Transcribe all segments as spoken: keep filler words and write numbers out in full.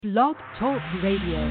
Blog Talk Radio.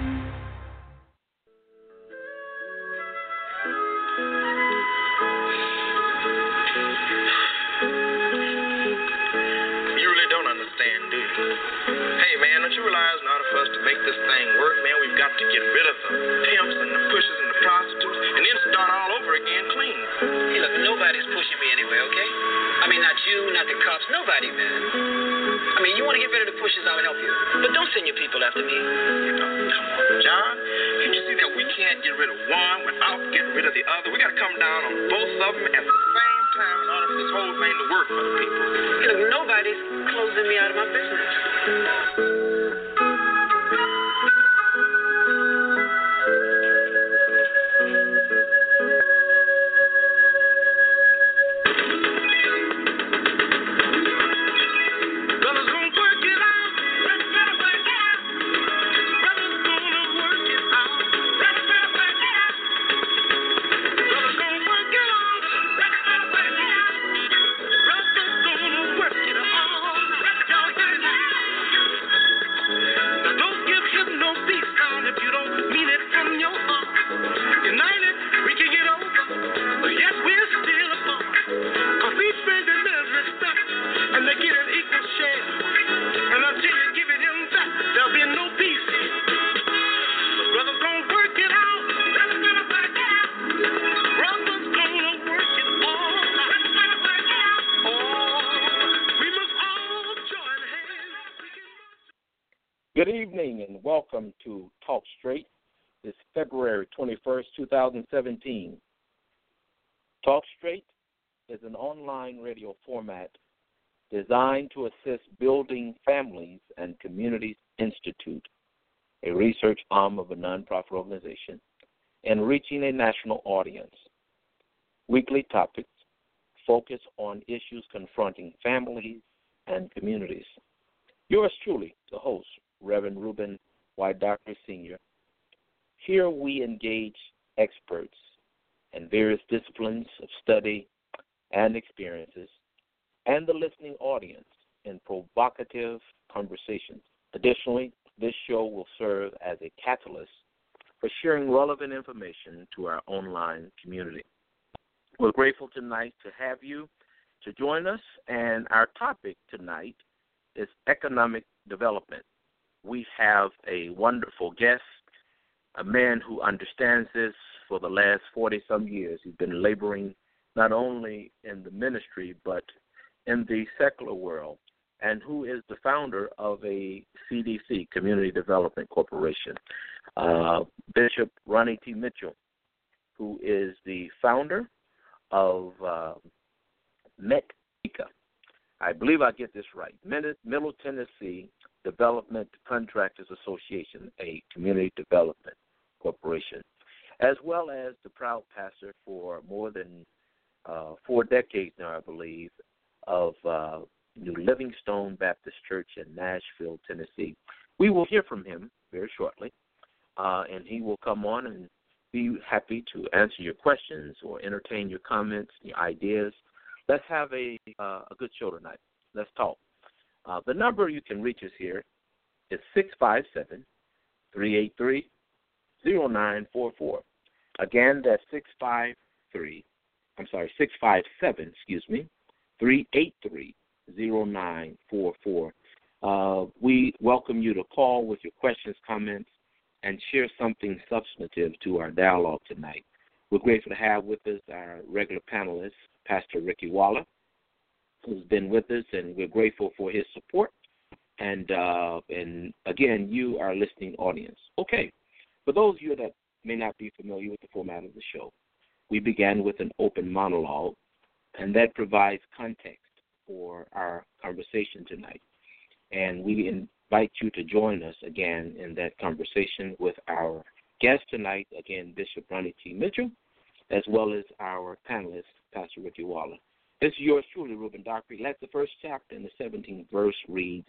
For us to make this thing work, man, we've got to get rid of the pimps and the pushers and the prostitutes and then start all over again clean. Hey, look, nobody's pushing me anyway, okay? I mean, not you, not the cops, nobody, man. I mean, you want to get rid of the pushers, I will help you. But don't send your people after me. You know, come on, John. Can't you see that we can't get rid of one without getting rid of the other? We got to come down on both of them at the same time in order for this whole thing to work for the people. Hey, look, nobody's closing me out of my business. Good evening and welcome to Talk Straight. It's February twenty-first, twenty seventeen. Talk Straight is an online radio format designed to assist Building Families and Communities Institute, a research arm of a nonprofit organization, in reaching a national audience. Weekly topics focus on issues confronting families and communities. Yours truly, the host, Reverend Reuben Y. Dockery, Senior Here we engage experts in various disciplines of study and experiences and the listening audience in provocative conversations. Additionally, this show will serve as a catalyst for sharing relevant information to our online community. We're grateful tonight to have you to join us, and our topic tonight is economic development. We have a wonderful guest, a man who understands this for the last forty-some years. He's been laboring not only in the ministry but in the secular world, and who is the founder of a C D C, Community Development Corporation, uh, Bishop Ronnie T. Mitchell, who is the founder of uh, METCA. I believe I get this right, Middle Tennessee Development Contractors Association, a community development corporation, as well as the proud pastor for more than uh, four decades now, I believe, of uh, New Livingstone Baptist Church in Nashville, Tennessee. We will hear from him very shortly, uh, and he will come on and be happy to answer your questions or entertain your comments, your ideas. Let's have a, uh, a good show tonight. Let's talk. Uh, the number you can reach us here is six five seven, three eight three, zero nine four four. Again, that's six five three, I'm sorry, six five seven, excuse me, three eight three, zero nine four four. Uh, we welcome you to call with your questions, comments, and share something substantive to our dialogue tonight. We're grateful to have with us our regular panelist, Pastor Ricky Waller, who's been with us, and we're grateful for his support. And, uh, and again, you, our listening audience. Okay, for those of you that may not be familiar with the format of the show, we began with an open monologue, and that provides context for our conversation tonight. And we invite you to join us again in that conversation with our guest tonight, again, Bishop Ronnie T. Mitchell, as well as our panelist, Pastor Ricky Waller. This is yours truly, Reuben Dockery. Let the first chapter in the seventeenth verse reads,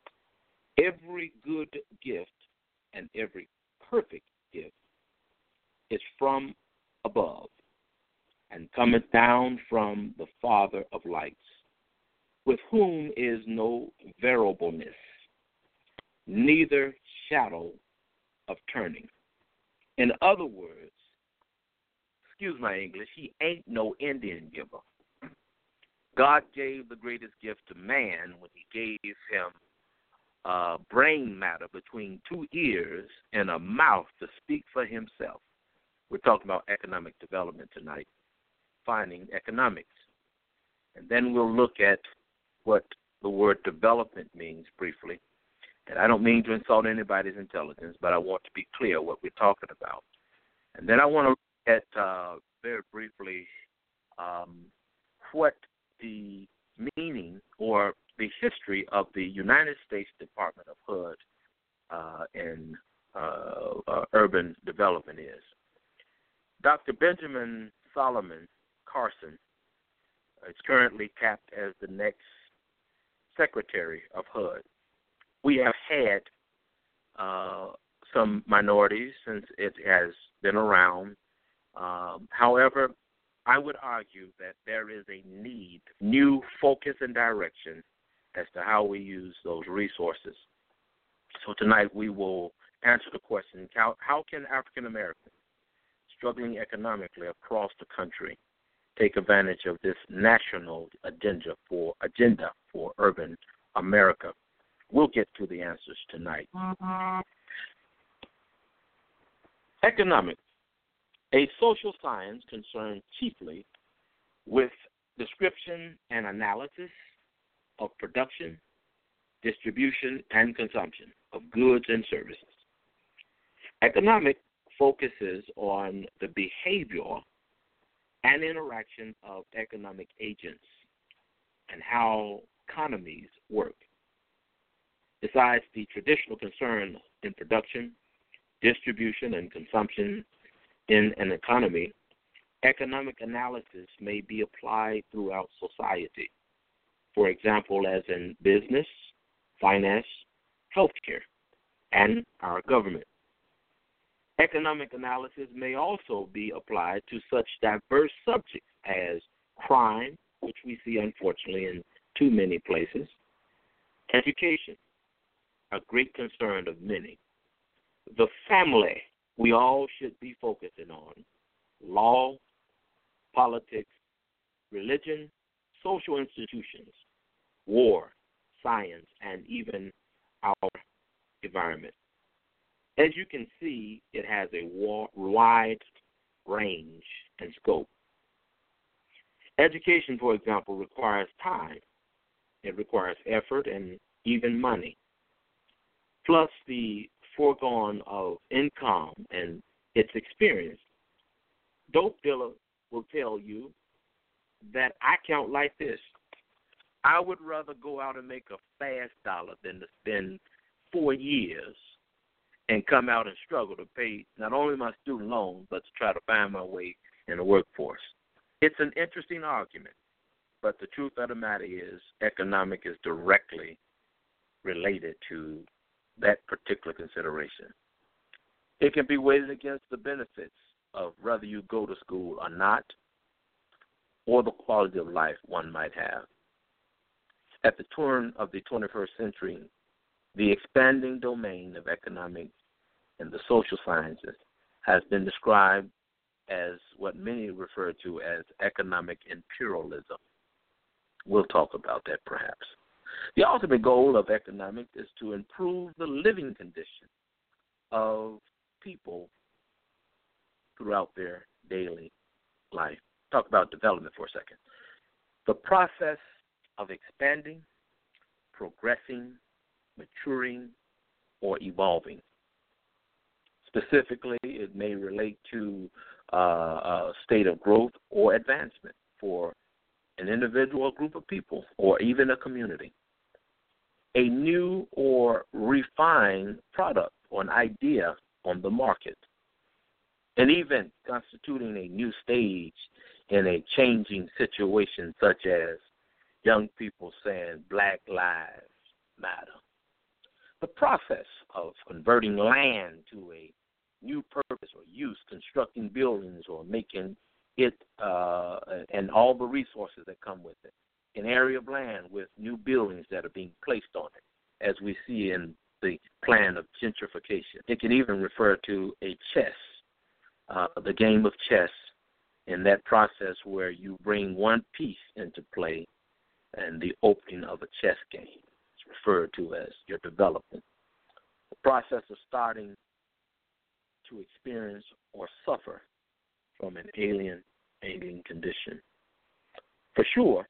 "Every good gift and every perfect gift is from above, and cometh down from the Father of lights, with whom is no variableness, neither shadow of turning. In other words, excuse my English, he ain't no Indian giver. God gave the greatest gift to man when he gave him uh, brain matter between two ears and a mouth to speak for himself. We're talking about economic development tonight, finding economics. And then we'll look at what the word development means briefly. And I don't mean to insult anybody's intelligence, but I want to be clear what we're talking about. And then I want to look at uh, very briefly um, what the meaning or the history of the United States Department of H U D uh, and uh, uh, urban development is. Doctor Benjamin Solomon Carson is currently capped as the next Secretary of H U D. We have had uh, some minorities since it has been around. Um, however, I would argue that there is a need, new focus and direction as to how we use those resources. So tonight we will answer the question, how, how can African Americans struggling economically across the country take advantage of this national agenda for agenda for urban America? We'll get to the answers tonight. Mm-hmm. Economics, a social science concerned chiefly with description and analysis of production, distribution, and consumption of goods and services. Economic focuses on the behavior and interaction of economic agents and how economies work. Besides the traditional concern in production, distribution, and consumption in an economy, economic analysis may be applied throughout society. For example, as in business, finance, healthcare, and our government. Economic analysis may also be applied to such diverse subjects as crime, which we see unfortunately in too many places, education, a great concern of many, the family we all should be focusing on, law, politics, religion, social institutions, war, science, and even our environment. As you can see, it has a wide range and scope. Education, for example, requires time. It requires effort and even money. Plus the foregone of income and its experience. Dope dealer will tell you that I count like this. I would rather go out and make a fast dollar than to spend four years and come out and struggle to pay not only my student loan, but to try to find my way in the workforce. It's an interesting argument, but the truth of the matter is economic is directly related to that particular consideration. It can be weighted against the benefits of whether you go to school or not, or the quality of life one might have. At the turn of the twenty-first century, the expanding domain of economics and the social sciences has been described as what many refer to as economic imperialism. We'll talk about that perhaps. The ultimate goal of economics is to improve the living condition of people throughout their daily life. Talk about development for a second. The process of expanding, progressing, maturing, or evolving. Specifically, it may relate to uh, a state of growth or advancement for an individual or group of people, or even a community. A new or refined product or an idea on the market. An event constituting a new stage in a changing situation, such as young people saying Black Lives Matter. The process of converting land to a new purpose or use, constructing buildings or making it uh, and all the resources that come with it. An area of land with new buildings that are being placed on it, as we see in the plan of gentrification. It can even refer to a chess, uh, the game of chess, in that process where you bring one piece into play and the opening of a chess game. It's referred to as your development. The process of starting to experience or suffer from an alien, alien condition. For sure,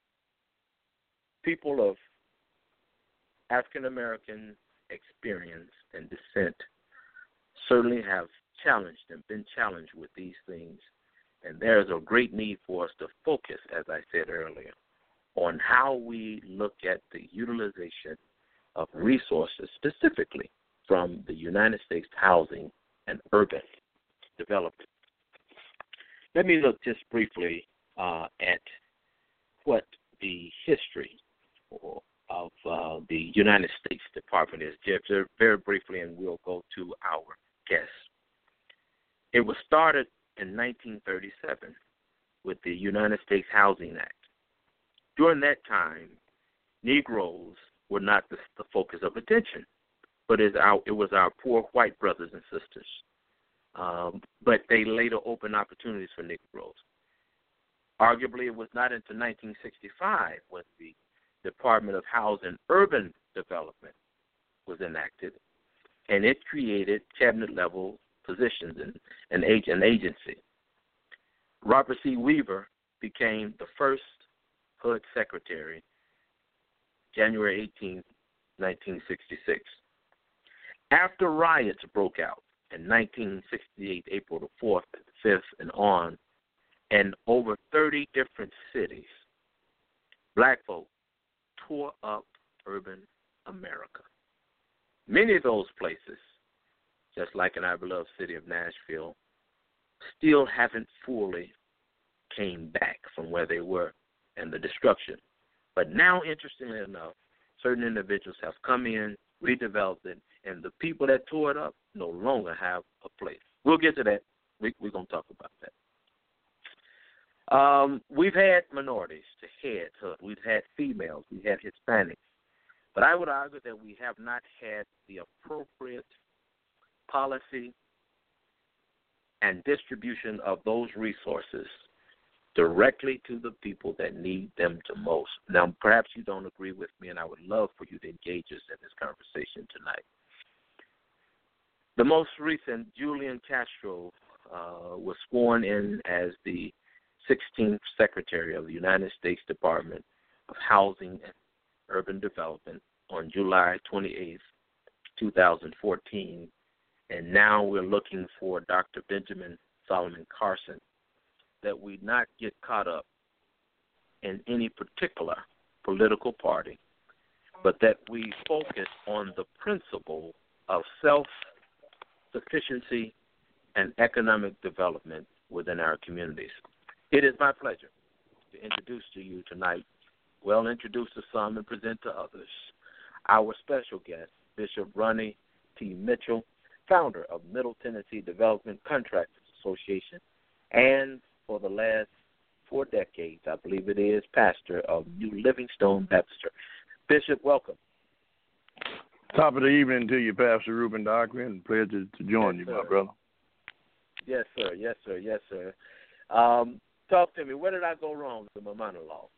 people of African American experience and descent certainly have challenged and been challenged with these things. And there is a great need for us to focus, as I said earlier, on how we look at the utilization of resources, specifically from the United States Housing and Urban Development. Let me look just briefly uh, at what the history of uh, the United States Department is, just very briefly, and we'll go to our guests. It was started in nineteen thirty-seven with the United States Housing Act. During that time, Negroes were not the, the focus of attention, but it, our, it was our poor white brothers and sisters. Um, but they later opened opportunities for Negroes. Arguably, it was not until nineteen sixty-five when the Department of Housing and Urban Development was enacted, and it created cabinet-level positions and an agency. Robert C. Weaver became the first H U D secretary January eighteenth, nineteen sixty-six. After riots broke out in nineteen sixty-eight, April the fourth, fifth, and on, in over thirty different cities, black folk tore up urban America. Many of those places, just like in our beloved city of Nashville, still haven't fully came back from where they were and the destruction. But now, interestingly enough, certain individuals have come in, redeveloped it, and the people that tore it up no longer have a place. We'll get to that. We, we're going to talk about that. Um, we've had minorities to head H U D. We've had females. We've had Hispanics. But I would argue that we have not had the appropriate policy and distribution of those resources directly to the people that need them the most. Now, perhaps you don't agree with me, and I would love for you to engage us in this conversation tonight. The most recent, Julian Castro, uh, was sworn in as the sixteenth Secretary of the United States Department of Housing and Urban Development on July twenty-eighth, twenty fourteen. And now we're looking for Doctor Benjamin Solomon Carson, that we not get caught up in any particular political party, but that we focus on the principle of self-sufficiency and economic development within our communities. It is my pleasure to introduce to you tonight, well, introduce to some and present to others, our special guest, Bishop Ronnie T. Mitchell, founder of Middle Tennessee Development Contractors Association, and for the last four decades, I believe it is, pastor of New Livingstone Baptist Church. Bishop, welcome. Top of the evening to you, Pastor Ruben Dockery, and pleasure to join yes, you, sir. my brother. Yes, sir. Yes, sir. Yes, sir. Um, talk to me. Where did I go wrong with my monologue?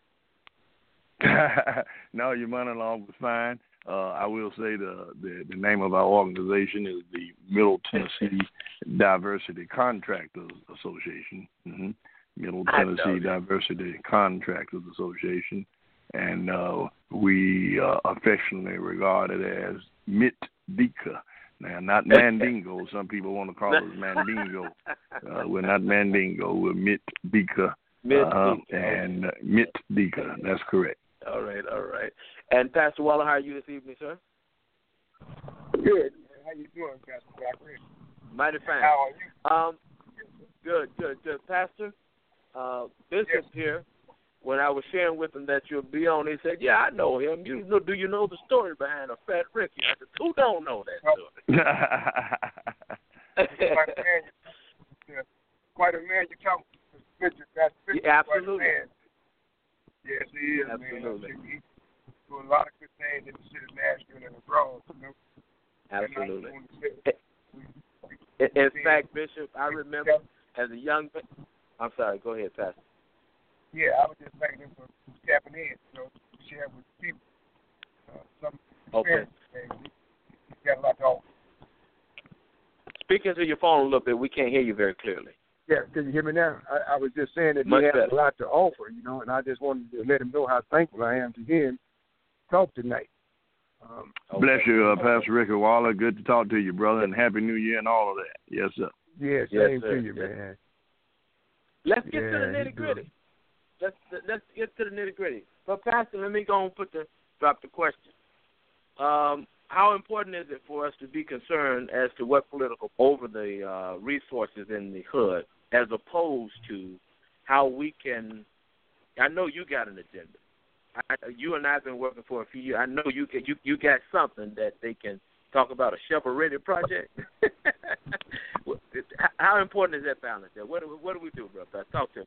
No, your monologue was fine. Uh, I will say the, the, the name of our organization is the Middle Tennessee Diversity Contractors Association. Mm-hmm. Middle Tennessee Diversity Contractors Association. And uh, we uh, affectionately regard it as M I T D C A. Now, not Mandingo. Some people want to call us Mandingo. Uh, we're not Mandingo. We're M I T D C A. Uh, and uh, M I T D C A. That's correct. All right, all right. And Pastor Waller, how are you this evening, sir? Good. How you doing, Pastor Dockery? Mighty fine. How are you? Um, good, good, good. Pastor, uh, Bishop yes. here, when I was sharing with him that you'll be on, he said, yeah, I know him. You know, do you know the story behind a Fat Ricky? I said, who don't know that story? quite, a man, you, quite a man you talk to. Bishop, that's Bishop, yeah, absolutely. Quite a man. Yes, he is, absolutely. man. He, he doing a lot of good things in the city of Nashville and abroad, you know. Absolutely. In, in fact, Bishop, I remember as a young. I'm sorry. Go ahead, Pastor. Yeah, I was just thanking him for tapping in, you know, to share with people uh, some experience. Okay. He's got a lot to offer. Speak into your phone a little bit. We can't hear you very clearly. Yeah, can you hear me now? I, I was just saying that Much he has better. a lot to offer, you know, and I just wanted to let him know how thankful I am to hear him talk tonight. Um, okay. Bless you, uh, Pastor Ricky Waller. Good to talk to you, brother, and Happy New Year and all of that. Yes, sir. Yeah, yes, same sir. to you, man. Let's get yeah, to the nitty gritty. Let's let's get to the nitty gritty. But Pastor, let me go and put the drop the question. Um, how important is it for us to be concerned as to what political over the uh, resources in the hood, as opposed to how we can? I know you got an agenda. I, you and I have been working for a few years. I know you you you got something that they can talk about, a shovel-ready project. How important is that balance there? What do, what do we do, brother? Talk to me.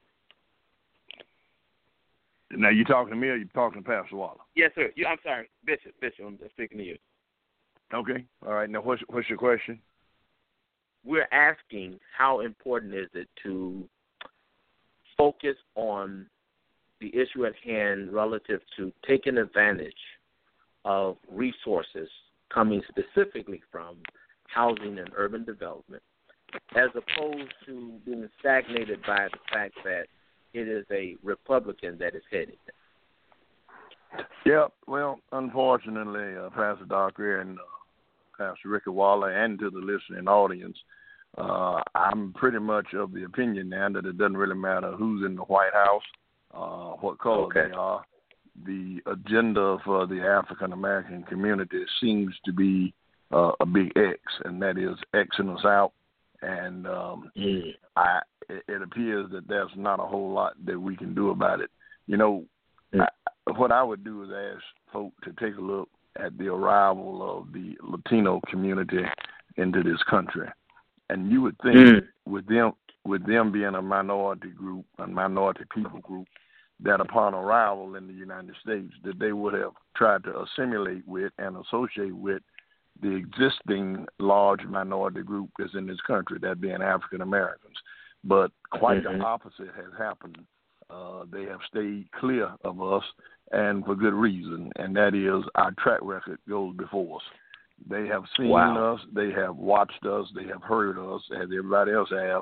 Now, you talking to me or you talking to Pastor Waller? Yes, sir. You, I'm sorry, Bishop. Bishop, I'm speaking to you. Okay. All right. Now, what's, what's your question? We're asking how important is it to focus on the issue at hand relative to taking advantage of resources coming specifically from housing and urban development, as opposed to being stagnated by the fact that it is a Republican that is heading it. Yeah, well, unfortunately, uh, Pastor Dockery and uh, Pastor Ricky Waller, and to the listening audience, uh, I'm pretty much of the opinion now that it doesn't really matter who's in the White House, uh, what color okay. they are. The agenda for the African-American community seems to be uh, a big X, and that is Xing us out. And um, mm. I, it, it appears that there's not a whole lot that we can do about it. You know, mm. I, what I would do is ask folk to take a look at the arrival of the Latino community into this country. And you would think mm. with them with them being a minority group, a minority people group, that upon arrival in the United States, that they would have tried to assimilate with and associate with the existing large minority group that's in this country, that being African Americans. But quite mm-hmm. the opposite has happened. Uh, they have stayed clear of us, and for good reason, and that is our track record goes before us. They have seen wow. us, they have watched us, they have heard us, as everybody else have,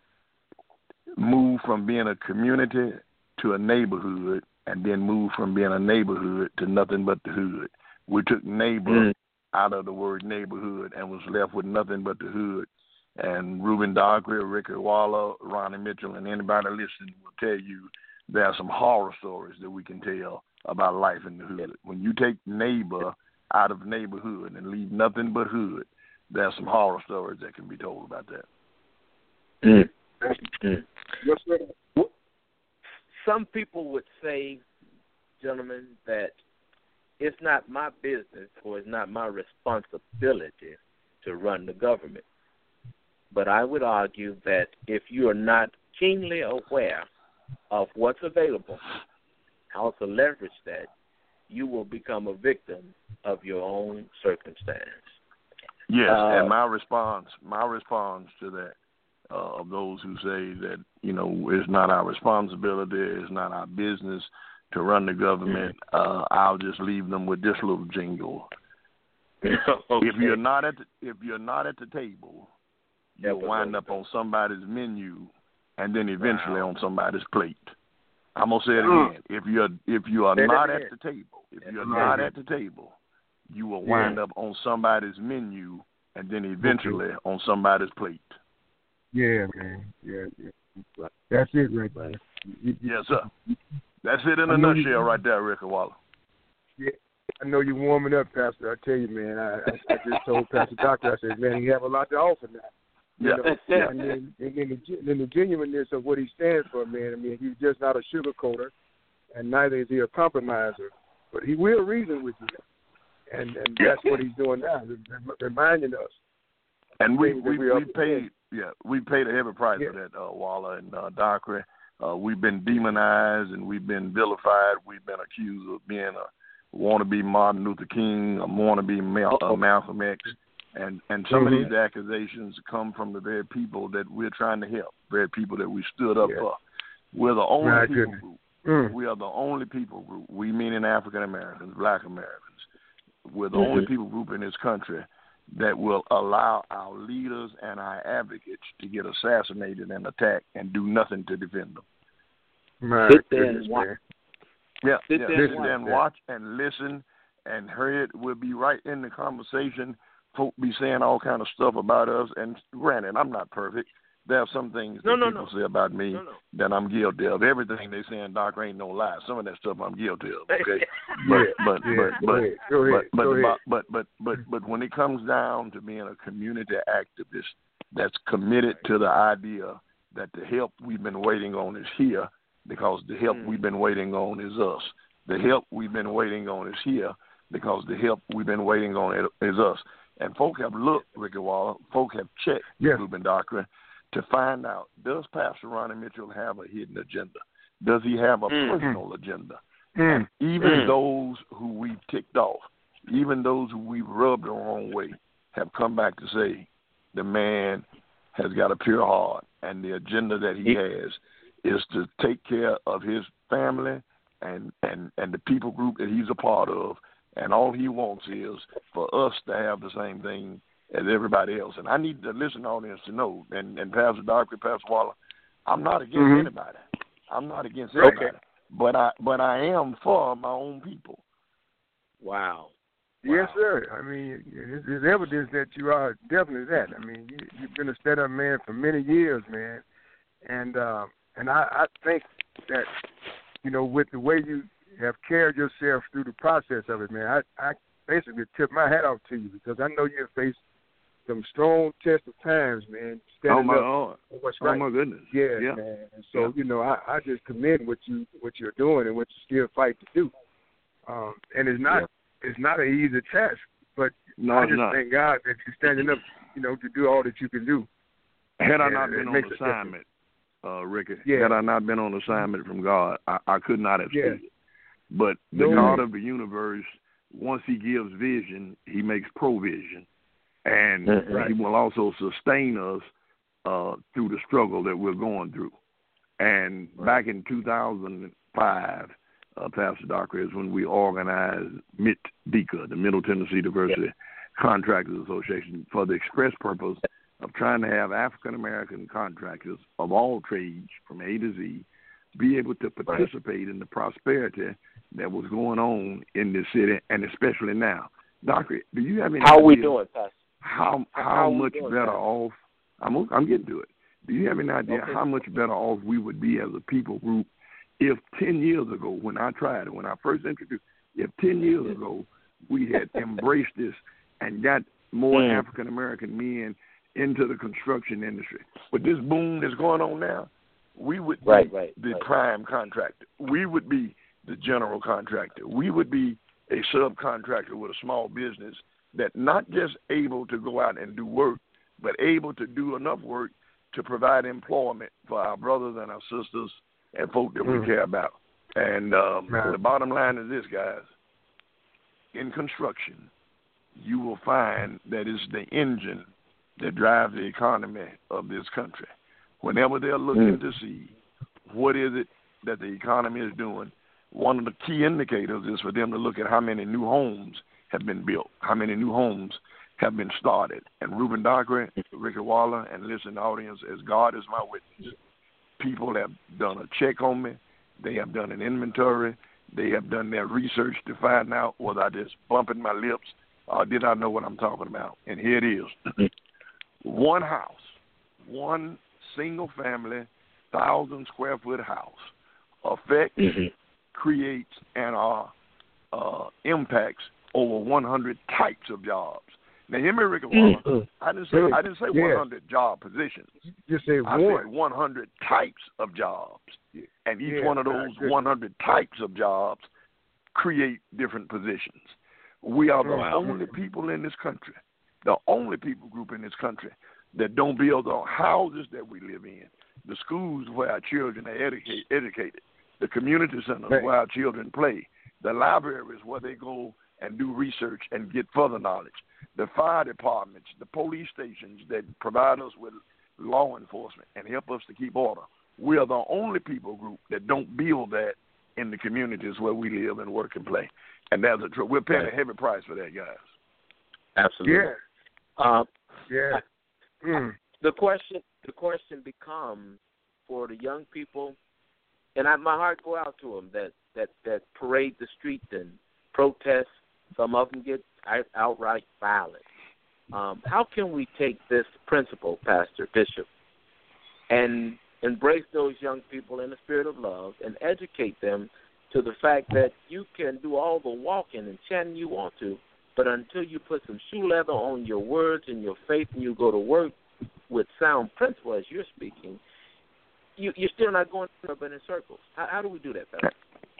move from being a community to a neighborhood, and then move from being a neighborhood to nothing but the hood. We took neighbor mm. out of the word neighborhood and was left with nothing but the hood. And Reuben Dockery, Ricky Waller, Ronnie Mitchell, and anybody listening will tell you there are some horror stories that we can tell about life in the hood. When you take neighbor out of neighborhood and leave nothing but hood, there are some horror stories that can be told about that. Mm. Mm. Yes, sir. Some people would say, gentlemen, that it's not my business or it's not my responsibility to run the government. But I would argue that if you are not keenly aware of what's available, how to leverage that, you will become a victim of your own circumstance. Yes, uh, and my response, my response to that, uh, of those who say that, you know, it's not our responsibility, it's not our business to run the government, uh, I'll just leave them with this little jingle. okay. If you're not at the, if you're not at the table, you'll wind up on somebody's menu, and then eventually wow. on somebody's plate. I'm gonna say it again. If you're if you are not at the table, if you're not at the table, you will wind yeah. up on somebody's menu, and then eventually on somebody's plate. Yeah, man. Yeah, yeah. That's it right there. Yes, sir. That's it in a nutshell right there, Ricky Waller. Yeah, I know you're warming up, Pastor. I tell you, man, I, I, I just told Pastor Doctor, I said, man, he have a lot to offer now. You yeah. know? yeah. And then, and then the, then the genuineness of what he stands for, man, I mean, he's just not a sugarcoater, and neither is he a compromiser. But he will reason with you. And, and that's what he's doing now, reminding us. And we we, we, we paid yeah we paid a heavy price yeah. for that, uh, Waller and uh, Dockery. Uh, we've been demonized and we've been vilified. We've been accused of being a wannabe Martin Luther King, a wannabe Mal- uh, Malcolm X, And and some mm-hmm. of these accusations come from the very people that we're trying to help, very people that we stood up yeah. for. We're the only My people goodness. group. Mm. We are the only people group. We meaning African Americans, Black Americans. We're the mm-hmm. only people group in this country that will allow our leaders and our advocates to get assassinated and attacked and do nothing to defend them. My Sit there goodness, and watch. man. Yeah, Sit yeah. there Sit and there and watch. watch and listen and hear it. We'll be right in the conversation. Folk be saying all kind of stuff about us. And granted, I'm not perfect. There are some things No, that no, people no. say about me No, no. that I'm guilty of. Everything they saying, Doctor, ain't no lie. Some of that stuff I'm guilty of. Okay, Yeah, but but yeah. but Go but ahead. Go ahead. but but, Go ahead. but but but but when it comes down to being a community activist that's committed to the idea that the help we've been waiting on is here, because the help Mm. we've been waiting on is us. The help we've been waiting on is here, because the help we've been waiting on is us. And folk have looked, Ricky Waller, folk have checked Yeah. Reuben Doctrine to find out, does Pastor Ronnie Mitchell have a hidden agenda? Does he have a Mm. personal agenda? Mm. And even Mm. those who we've ticked off, even those who we've rubbed the wrong way, have come back to say the man has got a pure heart, and the agenda that he has is to take care of his family and, and, and the people group that he's a part of. And all he wants is for us to have the same thing as everybody else. And I need the listening audience to know, and, and Pastor Doctor, Pastor Waller, I'm not against mm-hmm. anybody. I'm not against Okay. anybody. But I but I am for my own people. Wow. Yes, Wow. sir. I mean, there's, there's evidence that you are definitely that. I mean, you, you've been a stand-up man for many years, man. And uh, and I, I think that, you know, with the way you have carried yourself through the process of it, man, I, I basically tip my hat off to you, because I know you've faced some strong test of times, man, standing oh my, up oh, for what's oh right. my goodness. Yeah, yeah. man. And so, Yeah. you know, I, I just commend what you what you're doing and what you still fight to do. Um, and it's not Yeah. it's not an easy task, but No, I it's just not. thank God that you're standing up, you know, to do all that you can do. Had I And not it been on makes a assignment, uh, Ricky, Yeah. had I not been on assignment from God, I, I could not have Yeah. stayed. But the No God way. of the universe, once he gives vision, he makes provision. And Mhm. he will also sustain us uh, through the struggle that we're going through. And Right. back in two thousand five, uh, Pastor Doctor, is when we organized M I T D C A, the Middle Tennessee Diversity Yeah. Contractors Association, for the express purpose of trying to have African-American contractors of all trades from A to Z be able to participate right. in the prosperity that was going on in this city, and especially now. Doctor, do you have any How idea are we doing, Pastor? How how, how much doing, better Pastor? off? I'm I'm getting to it. Do you have any idea Okay. how much better off we would be as a people group if ten years ago, when I tried it, when I first introduced, if ten years ago we had embraced this and got more Mm. African American men into the construction industry, with this boom that's going on now, we would be Right, right, the right. prime contractor. We would be the general contractor. We would be a subcontractor with a small business that not just able to go out and do work, but able to do enough work to provide employment for our brothers and our sisters and folk that Mm. we care about. And um, Man. the bottom line is this, guys. In construction, you will find that it's the engine that drives the economy of this country. Whenever they're looking Mm. to see what is it that the economy is doing, one of the key indicators is for them to look at how many new homes have been built, how many new homes have been started. And Reuben Dockery, Ricky Waller, and listen, audience, as God is my witness, people have done a check on me. They have done an inventory. They have done their research to find out was I just bumping my lips or did I know what I'm talking about. And here it is. One house, one single family, thousand square foot house affects, Mm-hmm. creates, and uh, uh, impacts over one hundred types of jobs. Now, hear me, Ricky Waller. Mm-hmm. I didn't say I didn't say Yeah. one hundred job positions. Just say I one. said one hundred types of jobs, and each Yeah, one of my those goodness. one hundred types of jobs create different positions. We are the Wow. only people in this country, the only people group in this country that don't build the houses that we live in, the schools where our children are educate, educated, the community centers Right. where our children play, the libraries where they go and do research and get further knowledge. The fire departments, the police stations that provide us with law enforcement and help us to keep order. We are the only people group that don't build that in the communities where we live and work and play. And that's a truth. We're paying a heavy price for that, guys. Absolutely. Yeah. Um, yeah. Mm. The question, the question becomes for the young people, and I, my heart go out to them that, that, that parade the streets and protest. Some of them get outright violent. Um, how can we take this principle, Pastor Bishop, and embrace those young people in the spirit of love and educate them to the fact that you can do all the walking and chanting you want to, but until you put some shoe leather on your words and your faith and you go to work with sound principle as you're speaking, you, you're still not going urban in circles. How, how do we do that, Pastor?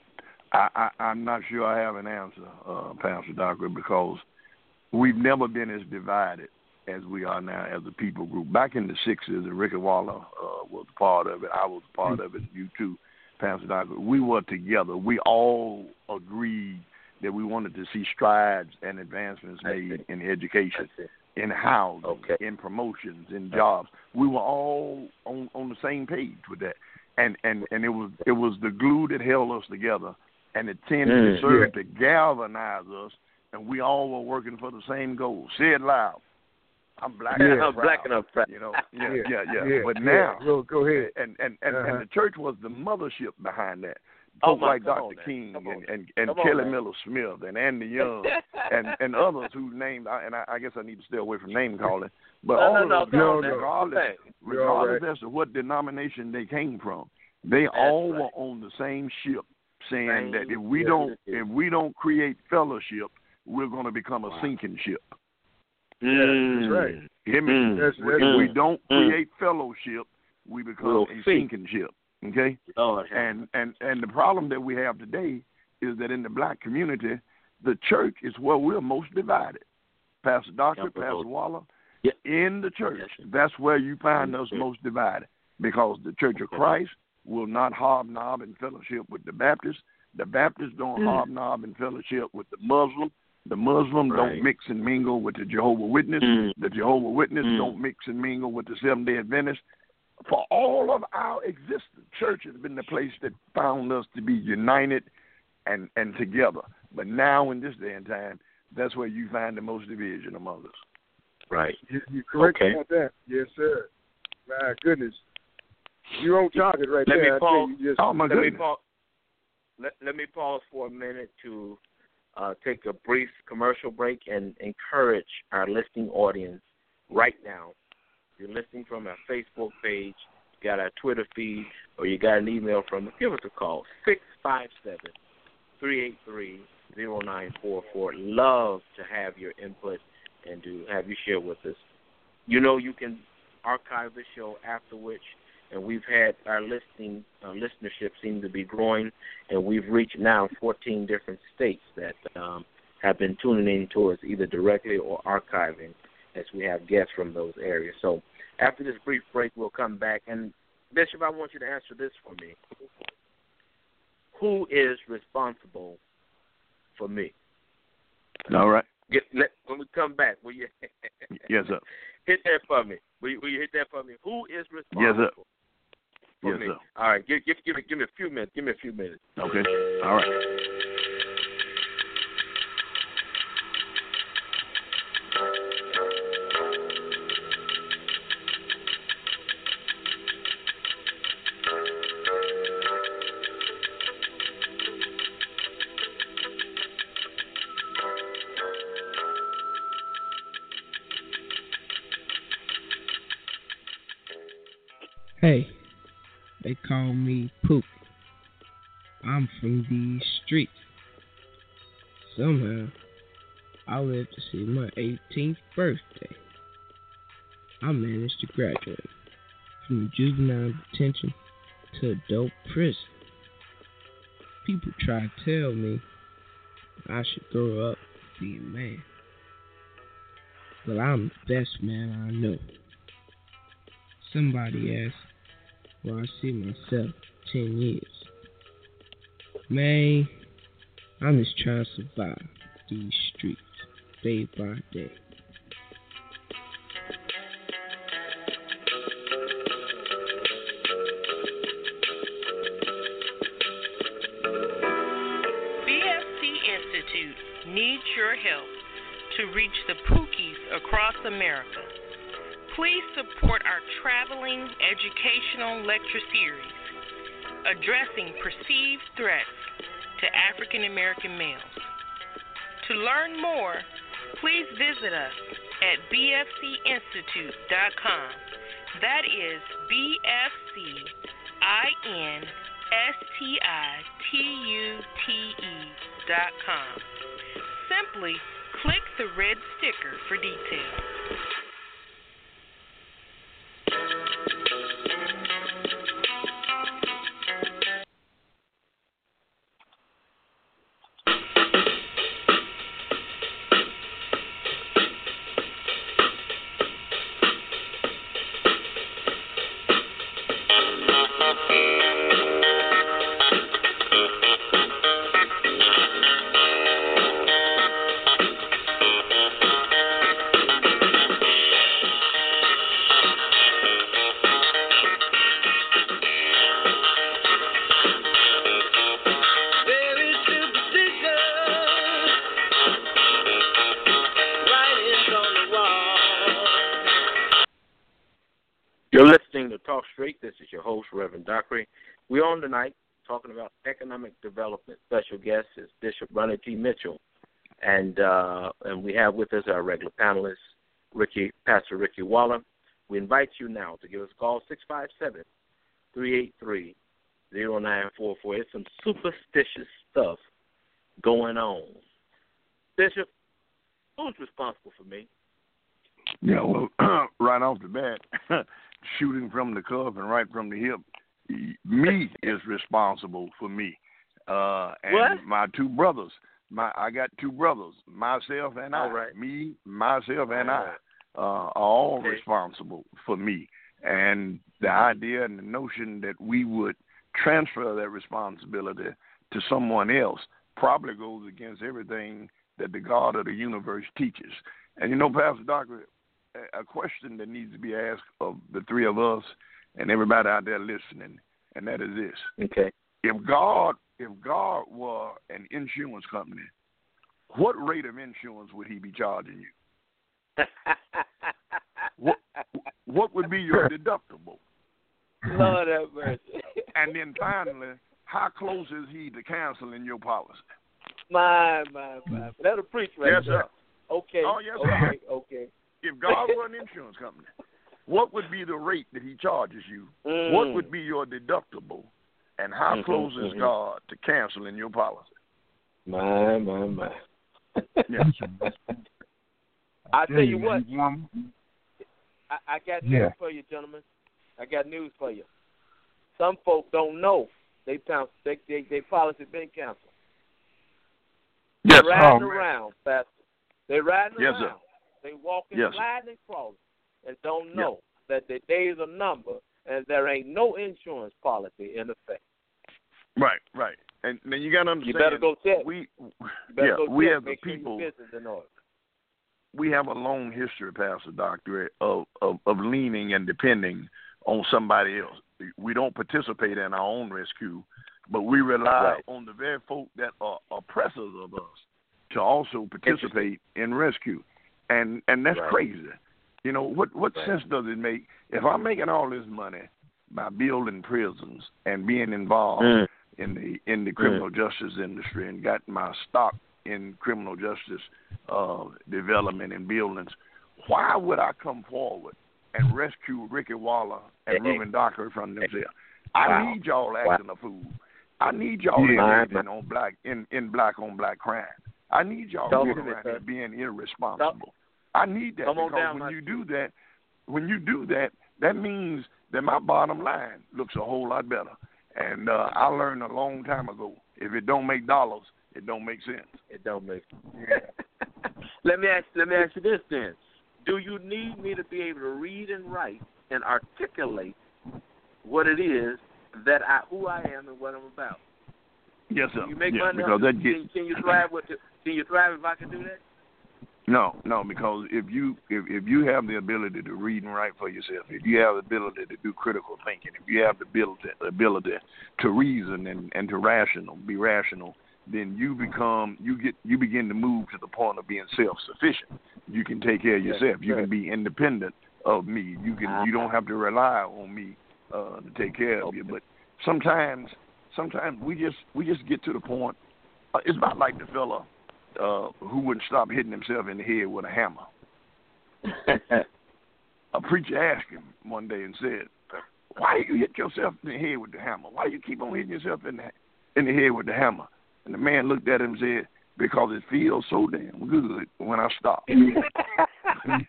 I, I, I'm not sure I have an answer, uh, Pastor Doctor, because we've never been as divided as we are now as a people group. Back in the sixties, and Ricky Waller uh, was a part of it. I was a part of it. You too, Pastor Doctor. We were together. We all agreed that we wanted to see strides and advancements made in education, in housing, okay. in promotions, in jobs. We were all on, on the same page with that, and and and it was it was the glue that held us together, and it tended mm, to serve yeah. to galvanize us, and we all were working for the same goal. Say it loud. I'm black yeah, and I'm proud. black and I'm proud. You know, yeah, yeah, yeah. yeah. yeah but yeah. now, go, go ahead. And and and, uh-huh. and the church was the mothership behind that. Oh Folks my, like Doctor on, King and, and, and, and come Kelly on, Miller Smith and Andy Young and, and others whose names, and I, I guess I need to stay away from name calling, but no, all no, of no, them, no, regardless, no. regardless right. as to what denomination they came from, they That's all right. were on the same ship, saying same, that if we yeah, don't if we don't create fellowship, we're going to become a wow. sinking ship. Mm. That's right. Hear me? Mm. That's, that's, if mm. we don't mm. create fellowship, we become we'll a sink. sinking ship. Okay? Lord, and, and and the problem that we have today is that in the black community, the church is where we're most divided. Pastor Doctor, Yep, Pastor Waller, yep. in the church, yes. that's where you find us mm-hmm. most divided, because the Church of Christ will not hobnob in fellowship with the Baptists. The Baptists don't mm. hobnob in fellowship with the Muslim. The Muslim right. don't mix and mingle with the Jehovah Witness. Mm. The Jehovah Witness mm. don't mix and mingle with the Seventh-day Adventists. For all of our existence, church has been the place that found us to be united and, and together. But now in this day and time, that's where you find the most division among us. Right. You, you're correct okay. about that. Yes, sir. My goodness. You're on target right let there. Me pause, you just, oh, my let goodness. Me pause, let, let me pause for a minute to uh, take a brief commercial break and encourage our listening audience right now. If you're listening from our Facebook page, you got our Twitter feed, or you got an email from us, give us a call, six five seven, three eight three, zero nine four four. Love to have your input and to have you share with us. You know you can archive the show after which, and we've had our listening uh, listenership seem to be growing, and we've reached now fourteen different states that um, have been tuning in to us either directly or archiving as we have guests from those areas. So after this brief break, we'll come back. And, Bishop, I want you to answer this for me. Who is responsible for me? All right. Get, let, when we come back, will you yes, sir. hit that for me? Will you, will you hit that for me? Who is responsible yes, sir. for yes, me? Sir. All right. Give, give, give, me, give me a few minutes. Give me a few minutes. Okay. All right. Hey, they call me Poop. I'm from these streets. Somehow, I lived to see my eighteenth birthday. I managed to graduate from juvenile detention to adult prison. People try to tell me I should grow up and be a man. But I'm the best man I know. Somebody asked where I see myself ten years. Man, I'm just trying to survive. these streets day by day. B F C Institute needs your help to reach the Pookies across America. Please support our traveling educational lecture series addressing perceived threats to African American males. To learn more, please visit us at b f c institute dot com. That is B F C I N S T I T U T E dot com. Simply click the red sticker for details. You're listening to Talk Straight. This is your host, Reverend Dockery. We're on tonight talking about economic development. Special guest is Bishop Ronnie T. Mitchell. And uh, and we have with us our regular panelist, Ricky, Pastor Ricky Waller. We invite you now to give us a call, six five seven, three eight three, zero nine four four. It's some superstitious stuff going on. Bishop, who's responsible for me? Yeah, well, right off the bat, shooting from the cuff and right from the hip, me is responsible for me. Uh, and what? my two brothers, my I got two brothers, myself and I. All right. Me, myself, and all I right. uh, are all okay. responsible for me. And the idea and the notion that we would transfer that responsibility to someone else probably goes against everything that the God of the universe teaches. And you know, Pastor Doctor, a question that needs to be asked of the three of us and everybody out there listening, and that is this. Okay. If God if God were an insurance company, what rate of insurance would he be charging you? what what would be your deductible? Lord have mercy. And then finally, how close is he to canceling your policy? My, my, my. That'll preach right Yes, there. sir. Okay. Oh, yes, okay, sir. okay. If God were an insurance company, what would be the rate that he charges you? Mm. What would be your deductible? And how mm-hmm, close is mm-hmm. God to canceling your policy? My, my, my. Yeah. I tell you what, Woman. I, I got news Yeah. for you, gentlemen. I got news for you. Some folk don't know they pounce, they, they, they policy been canceled. Yes, They're riding oh, around, Pastor. They're riding Yes, around. sir. They walking, Yes, sir. sliding, and crawling, and don't know that the days are numbered and there ain't no insurance policy in effect. Right, right. And then you got to understand. You better go check. We, You better yeah, go we check. as the Make sure people, your business in order. we have a long history, Pastor Doctor, of, of, of leaning and depending on somebody else. We don't participate in our own rescue, but we rely Right. on the very folk that are oppressors of us to also participate in rescue. And and that's Right. crazy. You know, what, what Right. sense does it make if I'm making all this money by building prisons and being involved Mm. in the in the criminal justice industry and got my stock in criminal justice uh, development and buildings, why would I come forward and rescue Ricky Waller and Hey. Reuben Dockery from themselves? I Wow. need y'all acting a fool. I need y'all Yeah. engaging on black in, in black on black crime. I need y'all Talk going to me, around sir. here being irresponsible. I need that Come on because down, when my- you do that, when you do that, that means that my bottom line looks a whole lot better. And uh, I learned a long time ago, if it don't make dollars, it don't make sense. It don't make sense. let me ask let me ask you this then. Do you need me to be able to read and write and articulate what it is that I who I am and what I'm about? Yes, sir. You make yeah, money because off that it? gets Can, can you thrive with it? Can Can you thrive if I can do that? No, no, because if you if, if you have the ability to read and write for yourself, if you have the ability to do critical thinking, if you have the ability, ability to reason and, and to rational, be rational, then you become you get you begin to move to the point of being self-sufficient. You can take care of yourself. You can be independent of me. You can you don't have to rely on me uh, to take care of you. But sometimes sometimes we just we just get to the point. Uh, it's about like the fella uh, who wouldn't stop hitting himself in the head with a hammer. A preacher asked him one day and said, "Why do you hit yourself in the head with the hammer? Why do you keep on hitting yourself in the in the head with the hammer?" And the man looked at him and said, "Because it feels so damn good when I stop." Okay.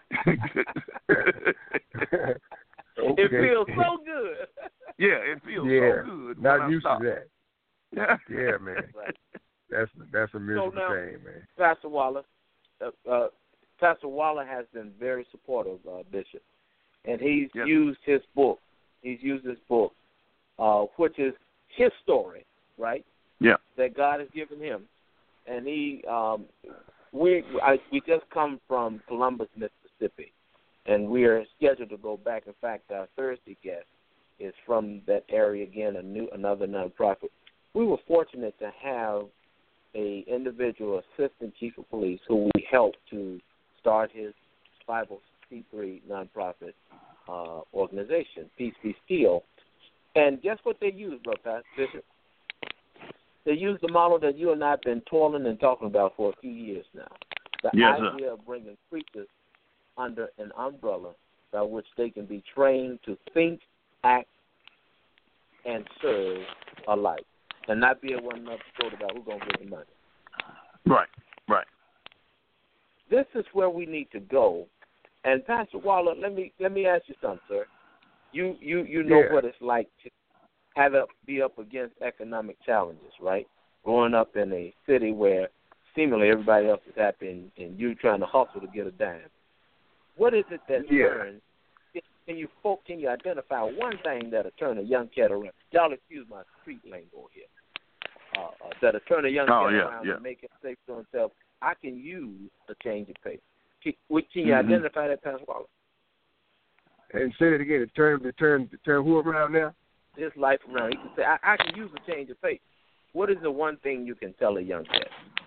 It feels so good. Yeah, it feels yeah, so good. Not when used I stop. to that. Yeah, yeah, man. That's that's a miserable so now, thing, man. Pastor Waller, uh, uh, Pastor Waller has been very supportive, uh, Bishop, and he's yes. used his book. He's used his book, uh, which is his story, right? Yeah. That God has given him, and he, um, we, I, we just come from Columbus, Mississippi, and we are scheduled to go back. In fact, our Thursday guest is from that area again, a new another nonprofit. We were fortunate to have a individual assistant chief of police who we helped to start his five oh c three nonprofit uh, organization, Peace Be Still. And guess what they use, Brother Pastor Bishop? They use the model that you and I have been toiling and talking about for a few years now. The yes, idea sir. of bringing preachers under an umbrella by which they can be trained to think, act, and serve alike, and not be a one another quote about who's going to get the money. Right, right. This is where we need to go. And Pastor Waller, let me let me ask you something, sir. You you you know Yeah. what it's like to have to be up against economic challenges, right? Growing up in a city where seemingly everybody else is happy and, and you trying to hustle to get a dime. What is it that Yeah. turns? Can you folk can you identify one thing that'll turn a young cat around? Y'all excuse my street lingo here. Uh, uh, that'll turn a young Oh, cat yeah, around yeah. and make him say to himself, "I can use a change of pace." Can, can you Mm-hmm. identify that, Pastor Waller? And say it again. To turn, to turn, to turn who around now? His life around. He can say, I, I can use a change of pace. What is the one thing you can tell a young cat?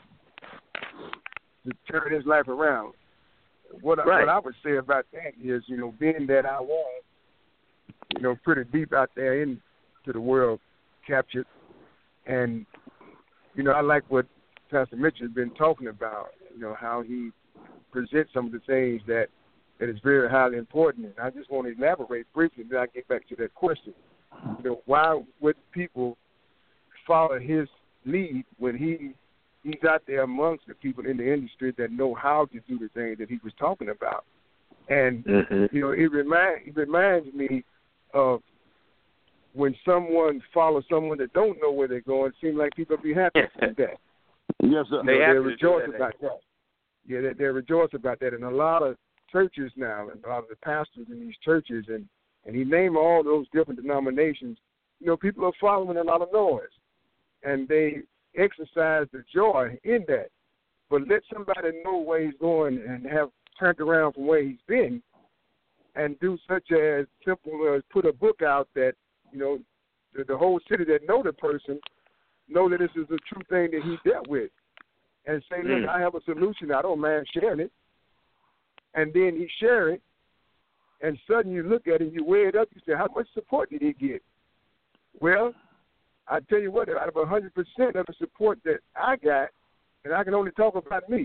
To turn his life around. What, I, Right. what I would say about that is, you know, being that I was, you know, pretty deep out there into the world captured, and, you know, I like what Pastor Mitchell has been talking about, you know, how he presents some of the things that, that is very highly important. And I just want to elaborate briefly, then I get back to that question. You know, why would people follow his lead when he he's out there amongst the people in the industry that know how to do the things that he was talking about? And, Mm-hmm. you know, it, remind, it reminds me of when someone follows someone that don't know where they're going. It seems like people be happy with that. Yes, sir. You They know, have they to rejoice do that, about that. Yeah, they, they rejoice about that. And a lot of churches now, and a lot of the pastors in these churches, and, and he named all those different denominations, you know, people are following a lot of noise. And they exercise the joy in that. But let somebody know where he's going and have turned around from where he's been and do such as simple as put a book out that, you know, the, the whole city that know the person know that this is a true thing that he dealt with. And say, look, Mm. I have a solution. I don't mind sharing it. And then he share it, and suddenly you look at it and you weigh it up. You say, how much support did he get? Well, I tell you what, out of one hundred percent of the support that I got, and I can only talk about me,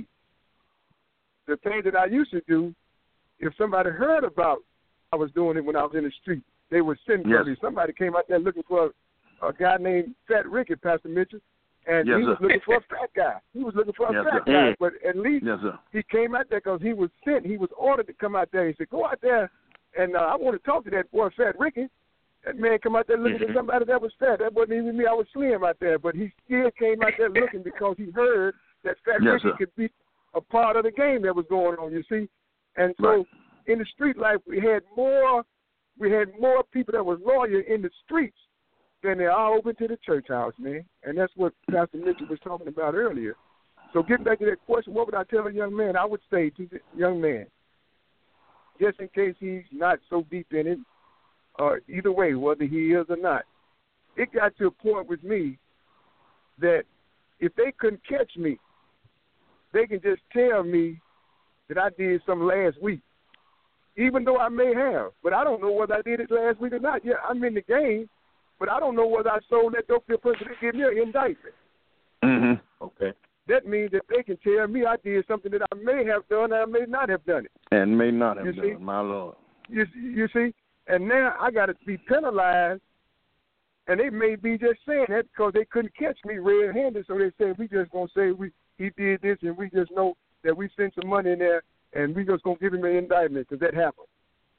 the thing that I used to do, if somebody heard about I was doing it when I was in the street, they would send Yes. for me. Somebody came out there looking for a, a guy named Fat Ricky, Pastor Mitchell, and Yes, he was sir. looking for a fat guy. He was looking for a Yes, fat sir. guy. Mm. But at least Yes, sir. he came out there because he was sent. He was ordered to come out there. He said, go out there, and uh, I want to talk to that boy, Fat Ricky. That man come out there looking Mhm. for somebody that was fat. That wasn't even me. I was slim out there. But he still came out there looking because he heard that Fat Yes, Ricky sir. could be a part of the game that was going on, you see. And so Right. in the street life, we had more we had more people that was loyal in the streets than they are open to the church house, man. And that's what Pastor Mitchell was talking about earlier. So getting back to that question, what would I tell a young man? I would say to the young man, just in case he's not so deep in it, or either way, whether he is or not, it got to a point with me that if they couldn't catch me, they can just tell me that I did something last week, even though I may have. But I don't know whether I did it last week or not. Yeah, I'm in the game, but I don't know whether I sold that dope to a person that gave me an indictment. Mm-hmm. Okay. That means that they can tell me I did something that I may have done and I may not have done it. And may not have You done, see? my Lord. You, you see? And now I got to be penalized, and they may be just saying that because they couldn't catch me red-handed, so they say we just going to say we he did this, and we just know that we sent some money in there, and we just going to give him an indictment because that happened.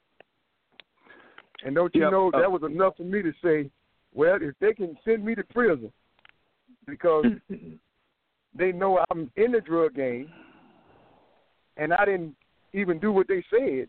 And don't you Yep. know, uh, that was enough for me to say, well, if they can send me to prison because they know I'm in the drug game, and I didn't even do what they said,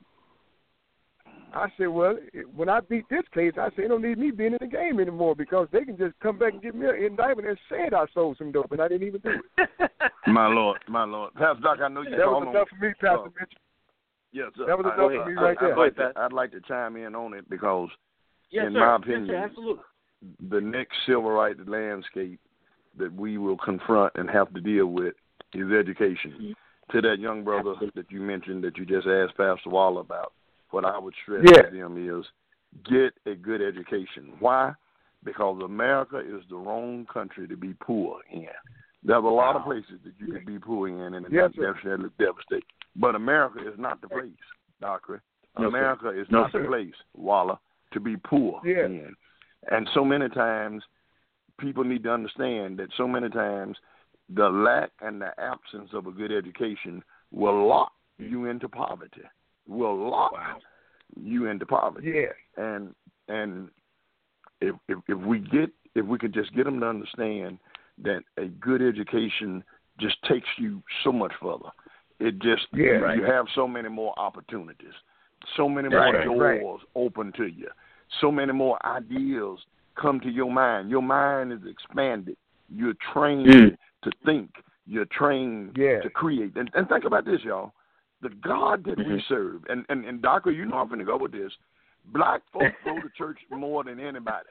I said, well, when I beat this case, I said, they don't need me being in the game anymore because they can just come back and give me an indictment and said I sold some dope, and I didn't even do it. My Lord, my Lord. Pastor Doc, I know you That was called enough on, for me, Pastor uh, Mitchell. Yes, sir. That was I- enough I- for me I- right I'd there. Like to, I'd like to chime in on it because, Yes, in sir. my Yes, opinion, sir. Absolutely. the next civil rights landscape that we will confront and have to deal with is education. Mm-hmm. To that young brother that you mentioned that you just asked Pastor Waller about, what I would stress Yeah. to them is get a good education. Why? Because America is the wrong country to be poor in. There's a lot of places that you can be poor in, and it's Yes, not definitely devastating. But America is not the place, Doctor. No, America sir. is No, not sir. the place, Waller, to be poor Yeah. in. And so many times, people need to understand that so many times the lack and the absence of a good education will lock you into poverty, will lock Wow. you into poverty. Yeah. And and if, if if we get if we could just get them to understand that a good education just takes you so much further. It just Yeah, you, right. you have so many more opportunities, so many Right, more right. doors open to you, so many more ideas come to your mind. Your mind is expanded. You're trained Mm. to think. You're trained Yeah. to create. And, and think about this, y'all. The God that we Mhm. serve, and, and, and Doctor, you know I'm going to go with this. Black folks go to church more than anybody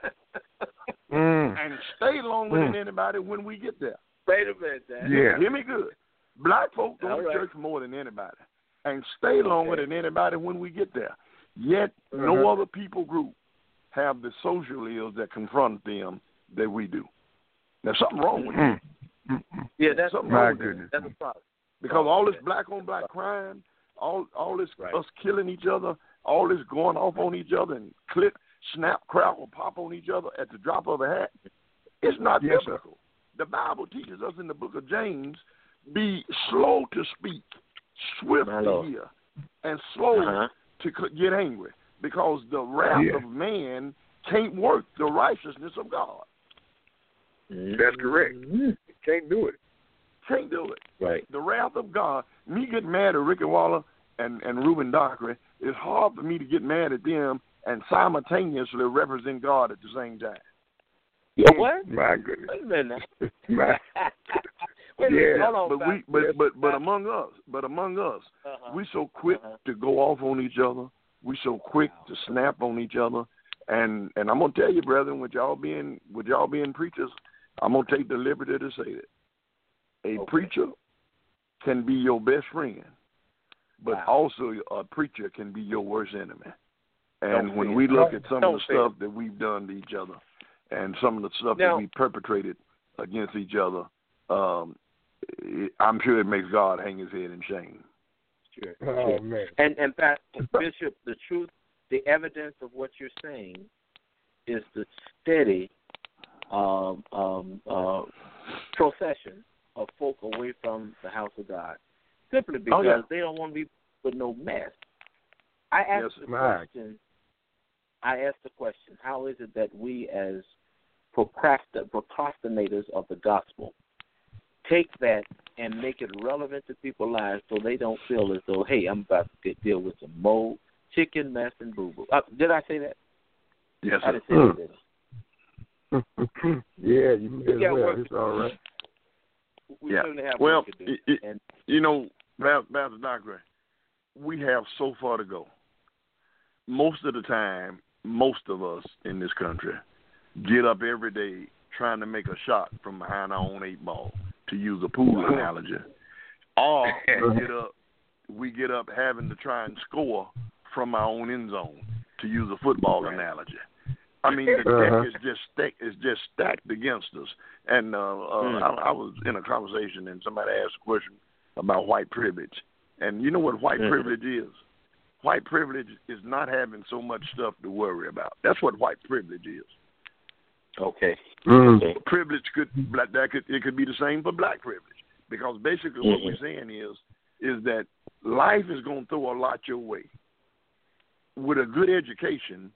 Mm. and stay longer Mm. than anybody when we get there. Wait a minute, Dad. Yeah. Hear me good. Black folks go All to right. church more than anybody and stay longer Okay. than anybody when we get there. Yet Uh-huh. no other people group have the social ills that confront them that we do. There's something wrong with that. Mm. Mm. Yeah, that's Something My wrong with that. goodness. That's a problem. Because all this black on black crime, all all this Right. us killing each other, all this going off on each other and click, snap, crackle, pop on each other at the drop of a hat, it's not Yes, sir. biblical. The Bible teaches us in the book of James, be slow to speak, swift My to Lord. hear, and slow Uh-huh. to c- get angry, because the wrath Yeah. of man can't work the righteousness of God. That's correct. Mhm. Can't do it. Can't do it. Right. The wrath of God. Me getting mad at Ricky Waller and, and Reuben Dockery, it's hard for me to get mad at them and simultaneously represent God at the same time. Yeah, what? My goodness. Wait a minute. My, Wait a minute. Yeah, Hold on, but we, Pastor. but but but among us, but among us, Uh-huh. we so quick Uh-huh. to go off on each other. We so quick to snap on each other. And and I'm gonna tell you, brethren, with y'all being with y'all being preachers, I'm gonna take the liberty to say that a Okay. preacher can be your best friend, but Wow. also a preacher can be your worst enemy. And Don't when say we it. look at some Don't of the say it. stuff that we've done to each other, and some of the stuff Now- that we perpetrated against each other, um, it, I'm sure it makes God hang his head in shame. Sure. oh, sure. man. And and Pastor Bishop, the truth, the evidence of what you're saying is the steady um, um, uh, procession of folk away from the house of God, simply because Oh, yeah. they don't want to be with no mess. I asked Yes, the my. question. I asked the question: how is it that we, as procrast- procrastinators of the gospel, take that and make it relevant to people's lives so they don't feel as though, hey, I'm about to get, deal with some mold, chicken, mess, and boo-boo. Uh, did I say that? Yes, I sir. didn't say that, did I? yeah, you may as Yeah, well. work. It's all right. we yeah. certainly have well, work to do. It, it, and you know, Pastor Doctor, we have so far to go. Most of the time, most of us in this country get up every day trying to make a shot from behind our own eight ball, to use a pool analogy. Or we get up, we get up having to try and score from our own end zone, to use a football analogy. I mean, the Uh-huh. deck is just stacked, is just stacked against us. And uh, uh, Mm. I, I was in a conversation, and somebody asked a question about white privilege. And you know what white Mm. privilege is? White privilege is not having so much stuff to worry about. That's what white privilege is. okay. Mm. okay. Privilege could black that could it could be the same for black privilege, because basically what Mhm. we're saying is is that life is going to throw a lot your way. With a good education,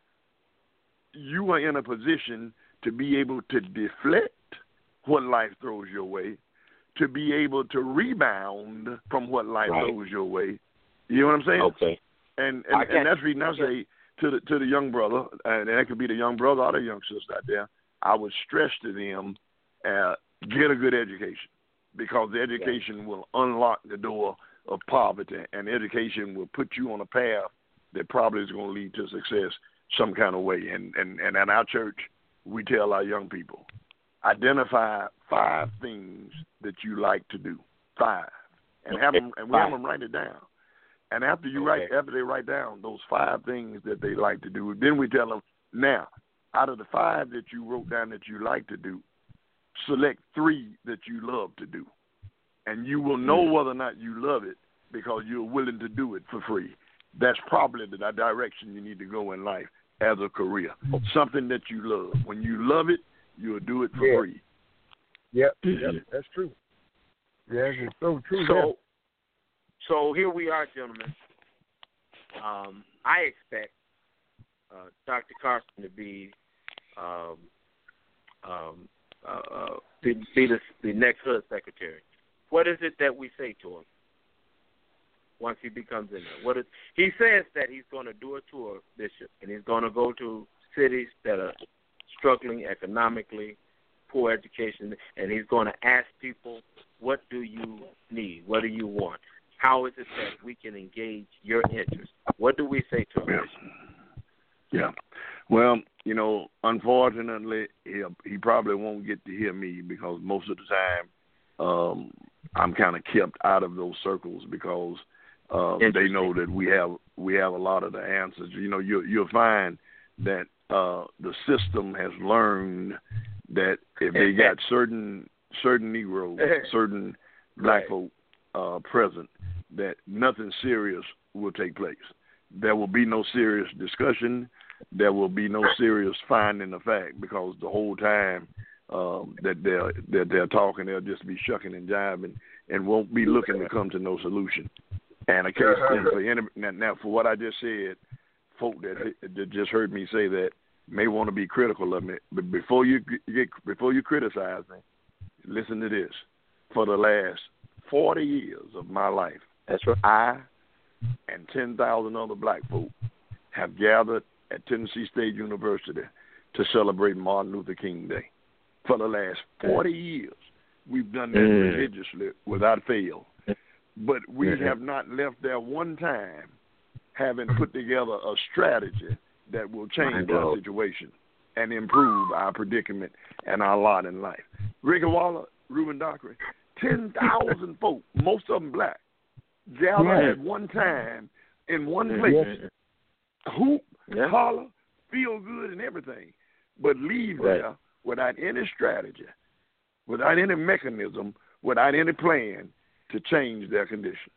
you are in a position to be able to deflect what life throws your way, to be able to rebound from what life Right. throws your way. You know what I'm saying? Okay. And I and, get and that's you. the reason I I get say to the to the young brother, and that could be the young brother or the young sister out there, I would stress to them, uh, get a good education, because the education will unlock the door of poverty, and education will put you on a path that probably is going to lead to success some kind of way. And, and, and at our church, we tell our young people, identify five things that you like to do, five, and have them, and we have them write it down. And after you write, Okay. after they write down those five things that they like to do, then we tell them, now, out of the five that you wrote down that you like to do, select three that you love to do. And you will know whether or not you love it because you're willing to do it for free. That's probably the direction you need to go in life as a career. Something that you love. When you love it, you'll do it for Yeah. free. Yep, yep, that's true. Yes, it's so true. So, so here we are, gentlemen. Um, I expect uh, Doctor Carson to be um, um, uh, uh, to be the, the next H U D secretary. What is it that we say to him once he becomes in there? What is, he says that he's going to do a tour, Bishop, and he's going to go to cities that are struggling economically, poor education, and he's going to ask people, what do you need? What do you want? How is it that we can engage your interests? What do we say to him? Yeah. Yeah. Well, you know, unfortunately, he he probably won't get to hear me because most of the time um, I'm kind of kept out of those circles because uh, they know that we have we have a lot of the answers. You know, you you'll find that uh, the system has learned that if they got certain certain Negroes, certain black Right. folk uh, present, that nothing serious will take place. There will be no serious discussion. There will be no serious finding of fact because the whole time um, that they're that they're talking, they'll just be shucking and jiving and won't be looking to come to no solution. And a case and for any, now, now, for what I just said, folk that, that just heard me say that may want to be critical of me, but before you get before you criticize me, listen to this. For the last forty years of my life, That's right. I and ten thousand other black folk have gathered at Tennessee State University to celebrate Martin Luther King Day. For the last forty years, we've done that Mm. religiously without fail. But we Mm-hmm. have not left there one time having put together a strategy that will change Mind our blown. situation and improve our predicament and our lot in life. Ricky Waller, Reuben Dockery, ten thousand folk, most of them black, gather Yeah. at one time in one Mhm. place, hoop, Yeah. holler, feel good and everything, but leave Right. there without any strategy, without any mechanism, without any plan to change their condition.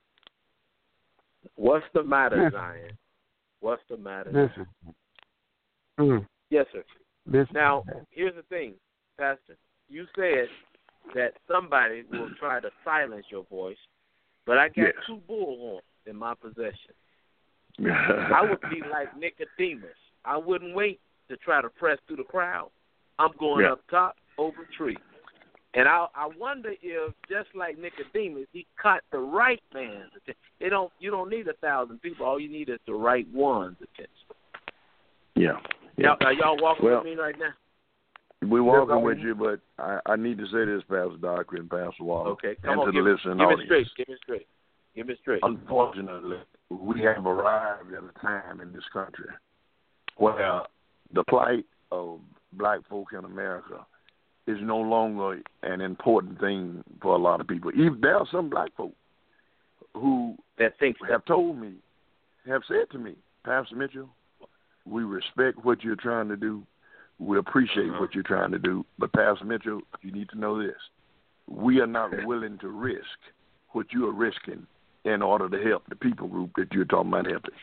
What's the matter, Yeah. Zion? What's the matter? Listen. Mm. Yes, sir. Listen. Now, here's the thing, Pastor. You said that somebody will try to silence your voice, but I got Yes. two bullhorns in my possession. I would be like Nicodemus. I wouldn't wait to try to press through the crowd. I'm going Yeah. up top over a tree. And I I wonder if, just like Nicodemus, he caught the right man's attention. They don't. You don't need a thousand people. All you need is the right one's attention. yeah. yeah. Y'all, are y'all walking Well, with me right now? We're walking with you, but I, I need to say this, Pastor Doctor and Pastor Waller. Okay, come and on, to give, the listening give audience. it straight, give it straight, give it straight. Unfortunately, we have arrived at a time in this country where the plight of black folk in America is no longer an important thing for a lot of people. Even there are some black folk who that think have told me, have said to me, Pastor Mitchell, we respect what you're trying to do. We appreciate uh-huh. what you're trying to do. But, Pastor Mitchell, you need to know this. We are not willing to risk what you are risking in order to help the people group that you're talking about helping.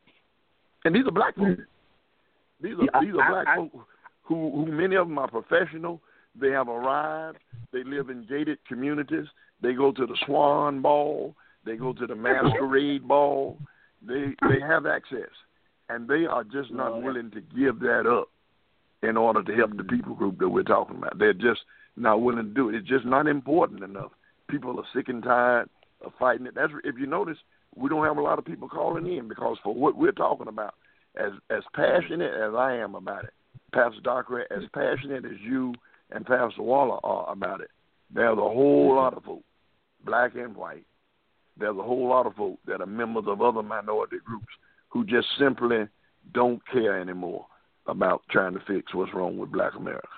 And these are black folk. These are, yeah, these are black I, I, folk who, who many of them are professional. They have arrived. They live in gated communities. They go to the Swan Ball. They go to the Masquerade Ball. They they have access. And they are just not willing to give that up in order to help the people group that we're talking about. They're just not willing to do it. It's just not important enough. People are sick and tired of fighting it. That's, if you notice, we don't have a lot of people calling in because for what we're talking about, as as passionate as I am about it, Pastor Dockery, as passionate as you and Pastor Waller are about it, there's a whole lot of folk, black and white, there's a whole lot of folk that are members of other minority groups who just simply don't care anymore about trying to fix what's wrong with black America.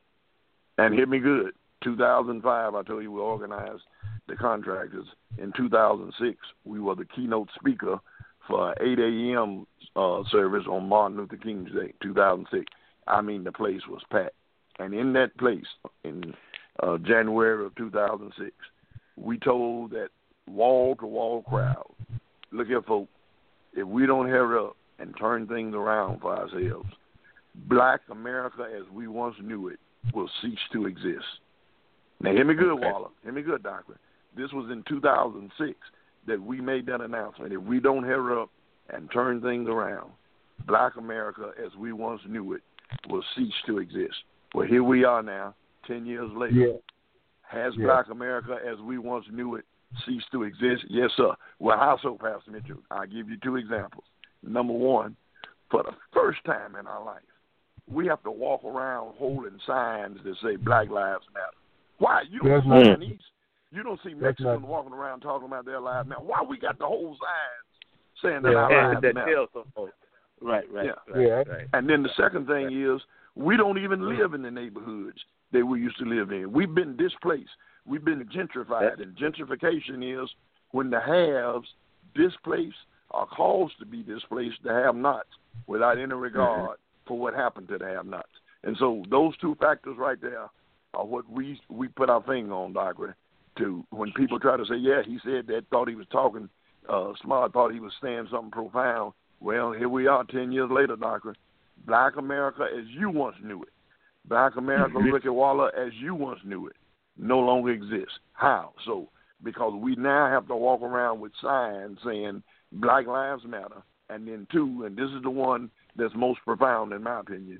And hear me good, two thousand five, I told you we organized the contractors. In two thousand six, we were the keynote speaker for eight a.m. Uh, service on Martin Luther King's Day, two thousand six. I mean, the place was packed. And in that place, in uh, January of two thousand six, we told that wall-to-wall crowd, look here, folks, if we don't hurry up and turn things around for ourselves, black America as we once knew it will cease to exist. Now, hear me good, okay. Waller. Hear me good, Doctor. This was in two thousand six that we made that announcement. If we don't hurry up and turn things around, black America as we once knew it will cease to exist. Well, here we are now, ten years later. Yeah. Has yeah. black America as we once knew it ceased to exist? Yes, sir. Well, how so, Pastor Mitchell? I'll give you two examples. Number one, for the first time in our life, we have to walk around holding signs that say Black Lives Matter. Why? You don't see Chinese. You don't see Mexicans walking around talking about their lives now. Why we got the whole signs saying that yeah, our lives that matter? Right, right, yeah. right, yeah. right. And then the second thing is we don't even live in the neighborhoods that we used to live in. We've been displaced. We've been gentrified. And gentrification is when the haves displaced are caused to be displaced, the have-nots, without any regard mm-hmm. for what happened to the have-nots. And so those two factors right there are what we we put our finger on, Doctor, to when people try to say, yeah, he said that, thought he was talking uh, smart, thought he was saying something profound. Well, here we are ten years later, Doctor. Black America as you once knew it. Black America, Ricky Waller, as you once knew it, no longer exists. How? So, because we now have to walk around with signs saying Black Lives Matter, and then two, and this is the one that's most profound in my opinion,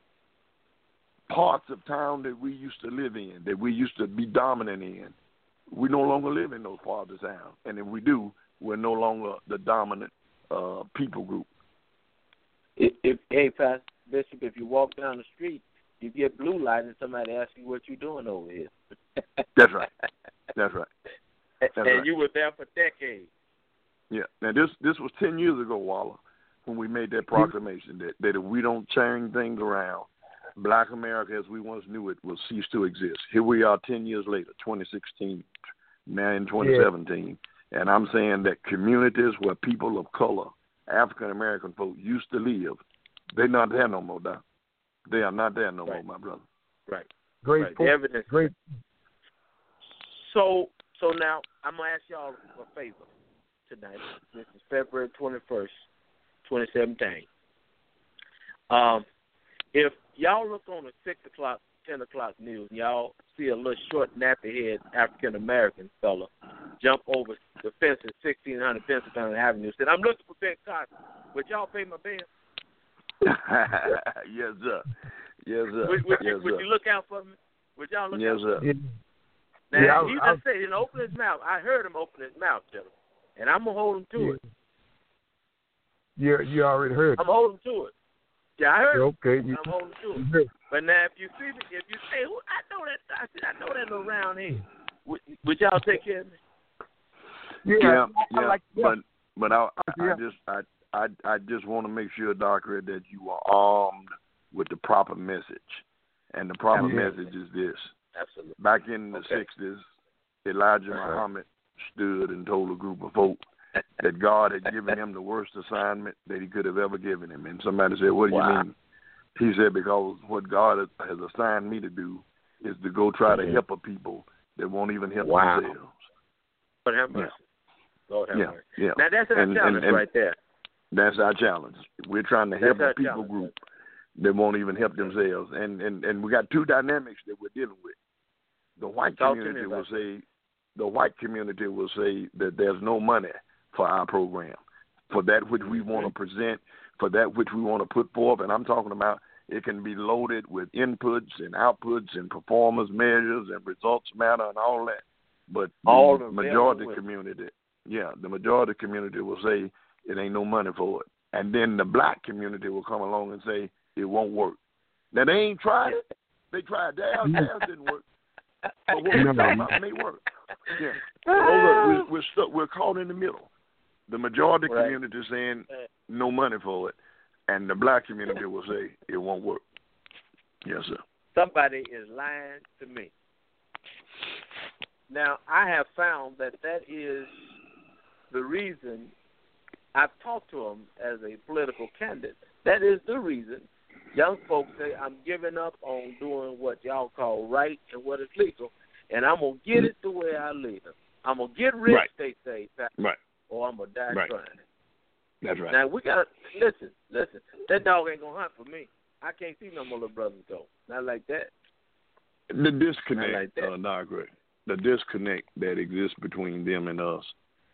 parts of town that we used to live in, that we used to be dominant in, we no longer live in those parts of town. And if we do, we're no longer the dominant uh, people group. If, if hey, Pastor Bishop, if you walk down the street, you get blue light and somebody asks you what you're doing over here. That's right. That's right. That's and right. you were there for decades. Yeah. Now, this this was ten years ago, Waller, when we made that proclamation that, that if we don't turn things around, Black America as we once knew it will cease to exist. Here we are ten years later, twenty sixteen, now in twenty seventeen, yeah. And I'm saying that communities where people of color, African-American folk used to live, they're not there no more, Doc. They are not there no right. more, my brother. Right. Great right. point. Evidence. Great. So, so now I'm going to ask y'all a favor tonight. This is February twenty-first, twenty seventeen. Um, if y'all look on the six o'clock, ten o'clock news, and y'all see a little short, nappy-head African-American fella jump over the fence at sixteen hundred Pennsylvania Avenue and said, I'm looking for Ben Cosby. Would y'all pay my bill? Yes, sir. Yes, sir. Would, would, yes, you, would sir. you look out for me? Would y'all look yes, out for sir. me? Now, yeah, he I'll, just said, you know, open his mouth. I heard him open his mouth, gentlemen. And I'm going to hold him to yeah. it. You, you already heard I'm holding to it. Yeah, I heard. Okay. I'm You, holding to it. you But now, if you see me, if you say, "Who I know that," I said, "I know that little round head." Would, would y'all take care of me? yeah, Yeah, I, I yeah, like yeah. but but I I, Yeah. I just I, I I just want to make sure, Doctor, that you are armed with the proper message, and the proper Absolutely. message is this: Absolutely. back in the Okay. sixties, Elijah Uh-huh. Muhammad stood and told a group of folk that God had given him the worst assignment that he could have ever given him. And somebody said, "What do Wow. you mean?" He said, "Because what God has assigned me to do is to go try Mhm. to help a people that won't even help Wow. themselves." Lord have mercy. Lord have Yeah, mercy. yeah. Now that's our And- challenge and- and- right there. That's our challenge. We're trying to That's help our a people challenge. group that won't even help themselves. And, and and we got two dynamics that we're dealing with. The white Talk to me community will about say the white community will say that there's no money for our program, for that which we want to present, for that which we want to put forth. And I'm talking about it can be loaded with inputs and outputs and performance measures and results matter and all that. But All the the majority bells and community, yeah, the majority community will say it ain't no money for it. And then the black community will come along and say it won't work. Now, they ain't tried it. They tried theirs. Theirs didn't work. But what we're No. talking about may work. Yeah. So we're, we're, stuck, we're caught in the middle. The majority Right. community is saying no money for it, and the black community will say it won't work. Yes, sir. Somebody is lying to me. Now, I have found that that is the reason I've talked to them as a political candidate. That is the reason young folks say, I'm giving up on doing what y'all call right and what is legal, and I'm going to get it the way I live. I'm going to get rich, Right. they say, Right. or I'm going to die Right. trying. That's right. Now, we got to, listen, listen, that dog ain't going to hunt for me. I can't see no more little brothers go. Not like that. The disconnect, like that. uh, Margaret, the disconnect that exists between them and us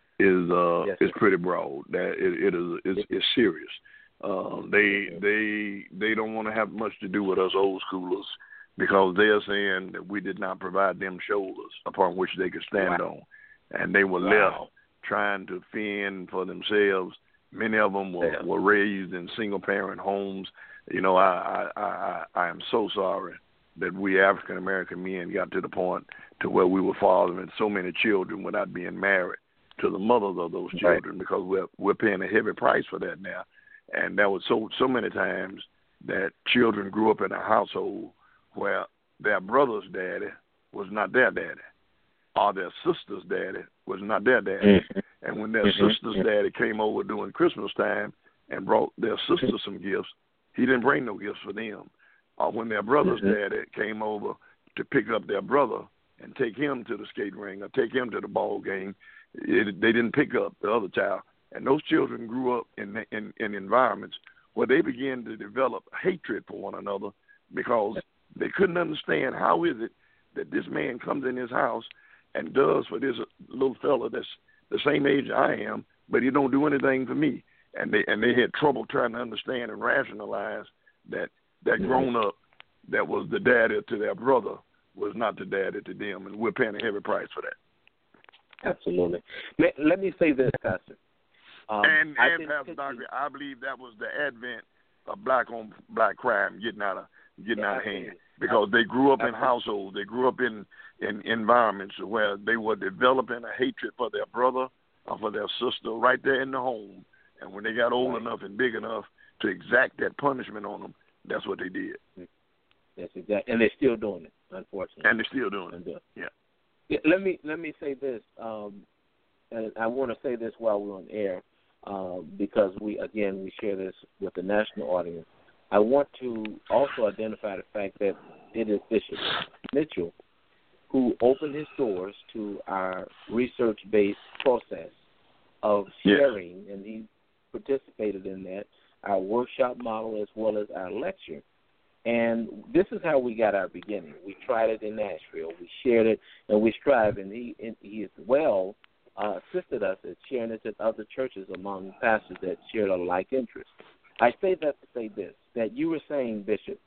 is uh Yes, is sir. pretty broad. That it, it is it's, it's serious. Uh, they they they don't want to have much to do with us old schoolers because they are saying that we did not provide them shoulders upon which they could stand Wow. on, and they were Wow. left trying to fend for themselves. Many of them were, Yeah. were raised in single parent homes. You know, I I, I I am so sorry that we African American men got to the point to where we were fathering so many children without being married to the mothers of those children, right. because we're we're paying a heavy price for that now. And that was so so many times that children grew up in a household where their brother's daddy was not their daddy, or their sister's daddy was not their daddy. Mm-hmm. And when their Mm-hmm. sister's daddy came over during Christmas time and brought their sister some gifts, he didn't bring no gifts for them. Or when their brother's Mm-hmm. daddy came over to pick up their brother and take him to the skate ring or take him to the ball game, it, they didn't pick up the other child. And those children grew up in, in in environments where they began to develop hatred for one another because they couldn't understand how is it that this man comes in his house and does for this little fella that's the same age I am, but he don't do anything for me. And they and they had trouble trying to understand and rationalize that that grown up that was the daddy to their brother was not the daddy to them, and we're paying a heavy price for that. Absolutely. Let, let me say this, Pastor. Um, and I and think Pastor Doctor, I believe that was the advent of black on black crime getting out of getting Yeah, out of hand absolutely. because they grew up in Absolutely. households, they grew up in, in environments where they were developing a hatred for their brother or for their sister right there in the home. And when they got old Right. enough and big enough to exact that punishment on them, that's what they did. That's exactly, and they're still doing it, unfortunately. And they're still doing And, it. uh, Yeah. yeah, let me let me say this, um, and I want to say this while we're on air, uh, because we again we share this with the national audience. I want to also identify the fact that it is Bishop Mitchell who opened his doors to our research-based process of sharing, yes. and he participated in that, our workshop model as well as our lecture. And this is how we got our beginning. We tried it in Nashville. We shared it, and we strive. And he and he as well uh, assisted us at sharing it at other churches among pastors that shared a like interest. I say that to say this, that you were saying, Bishop,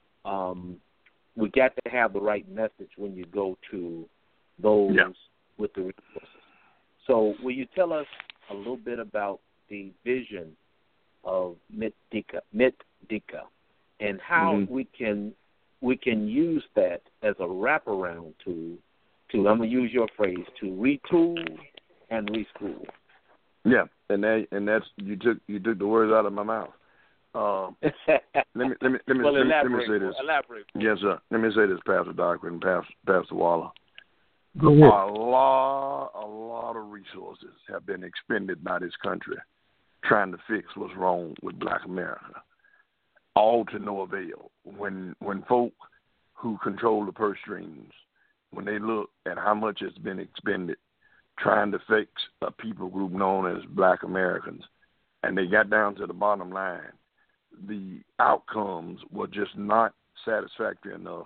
um, we got to have the right message when you go to those yeah. with the resources. So will you tell us a little bit about the vision of Mitdika, Mitdika, and how Mm-hmm. we can we can use that as a wraparound tool to, I'm going to use your phrase, to retool and reschool. Yeah, and that, and that's you took you took the words out of my mouth. Um, let me let me let me, well, let, me let me elaborate, say this. Elaborate. Yes, sir. Let me say this, Pastor Doctor and Pastor, Pastor Waller. Go ahead. A lot, a lot of resources have been expended by this country trying to fix what's wrong with Black America, all to no avail. When when folk who control the purse strings, when they look at how much has been expended trying to fix a people group known as Black Americans, and they got down to the bottom line, the outcomes were just not satisfactory enough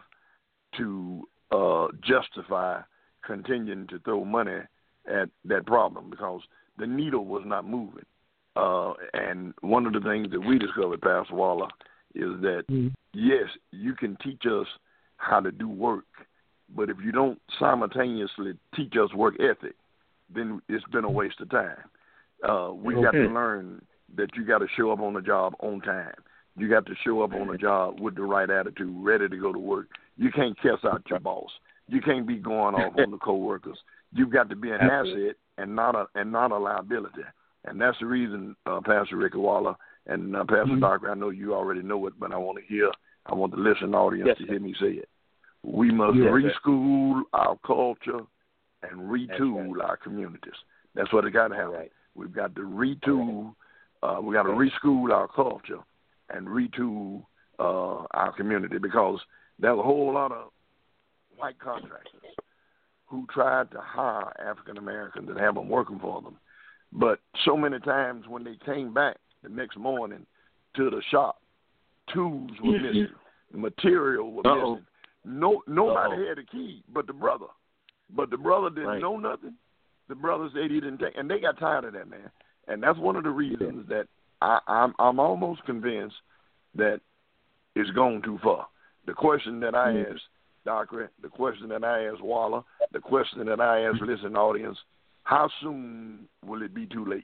to uh, justify continuing to throw money at that problem because the needle was not moving. Uh, and one of the things that we discovered, Pastor Waller, is that, mm-hmm. yes, you can teach us how to do work, but if you don't simultaneously teach us work ethic, then it's been a waste of time. Uh, we okay. got to learn that you got to show up on the job on time. You got to show up on the job with the right attitude, ready to go to work. You can't cuss out your boss. You can't be going off on the coworkers. You've got to be an asset and not a and not a liability. And that's the reason, uh, Pastor Ricky Waller and uh, Pastor mm-hmm. Doctor, I know you already know it, but I want to hear, I want the listening audience yes, to hear me say it. We must yes, reschool our culture and retool right. our communities. That's what it got to happen. Right. We've got to retool, uh, we got to reschool our culture and retool uh, our community because there's a whole lot of white contractors who tried to hire African Americans and have them working for them. But so many times when they came back the next morning to the shop, tools were missing, material were Uh-oh. missing. No, nobody Uh-oh. had a key but the brother. But the brother didn't right. know nothing. The brother said he didn't take, and they got tired of that, man. And that's one of the reasons yeah. that I, I'm, I'm almost convinced that it's gone too far. The question that I mm-hmm. asked Doctor, the question that I asked Waller, the question that I asked listening audience, how soon will it be too late?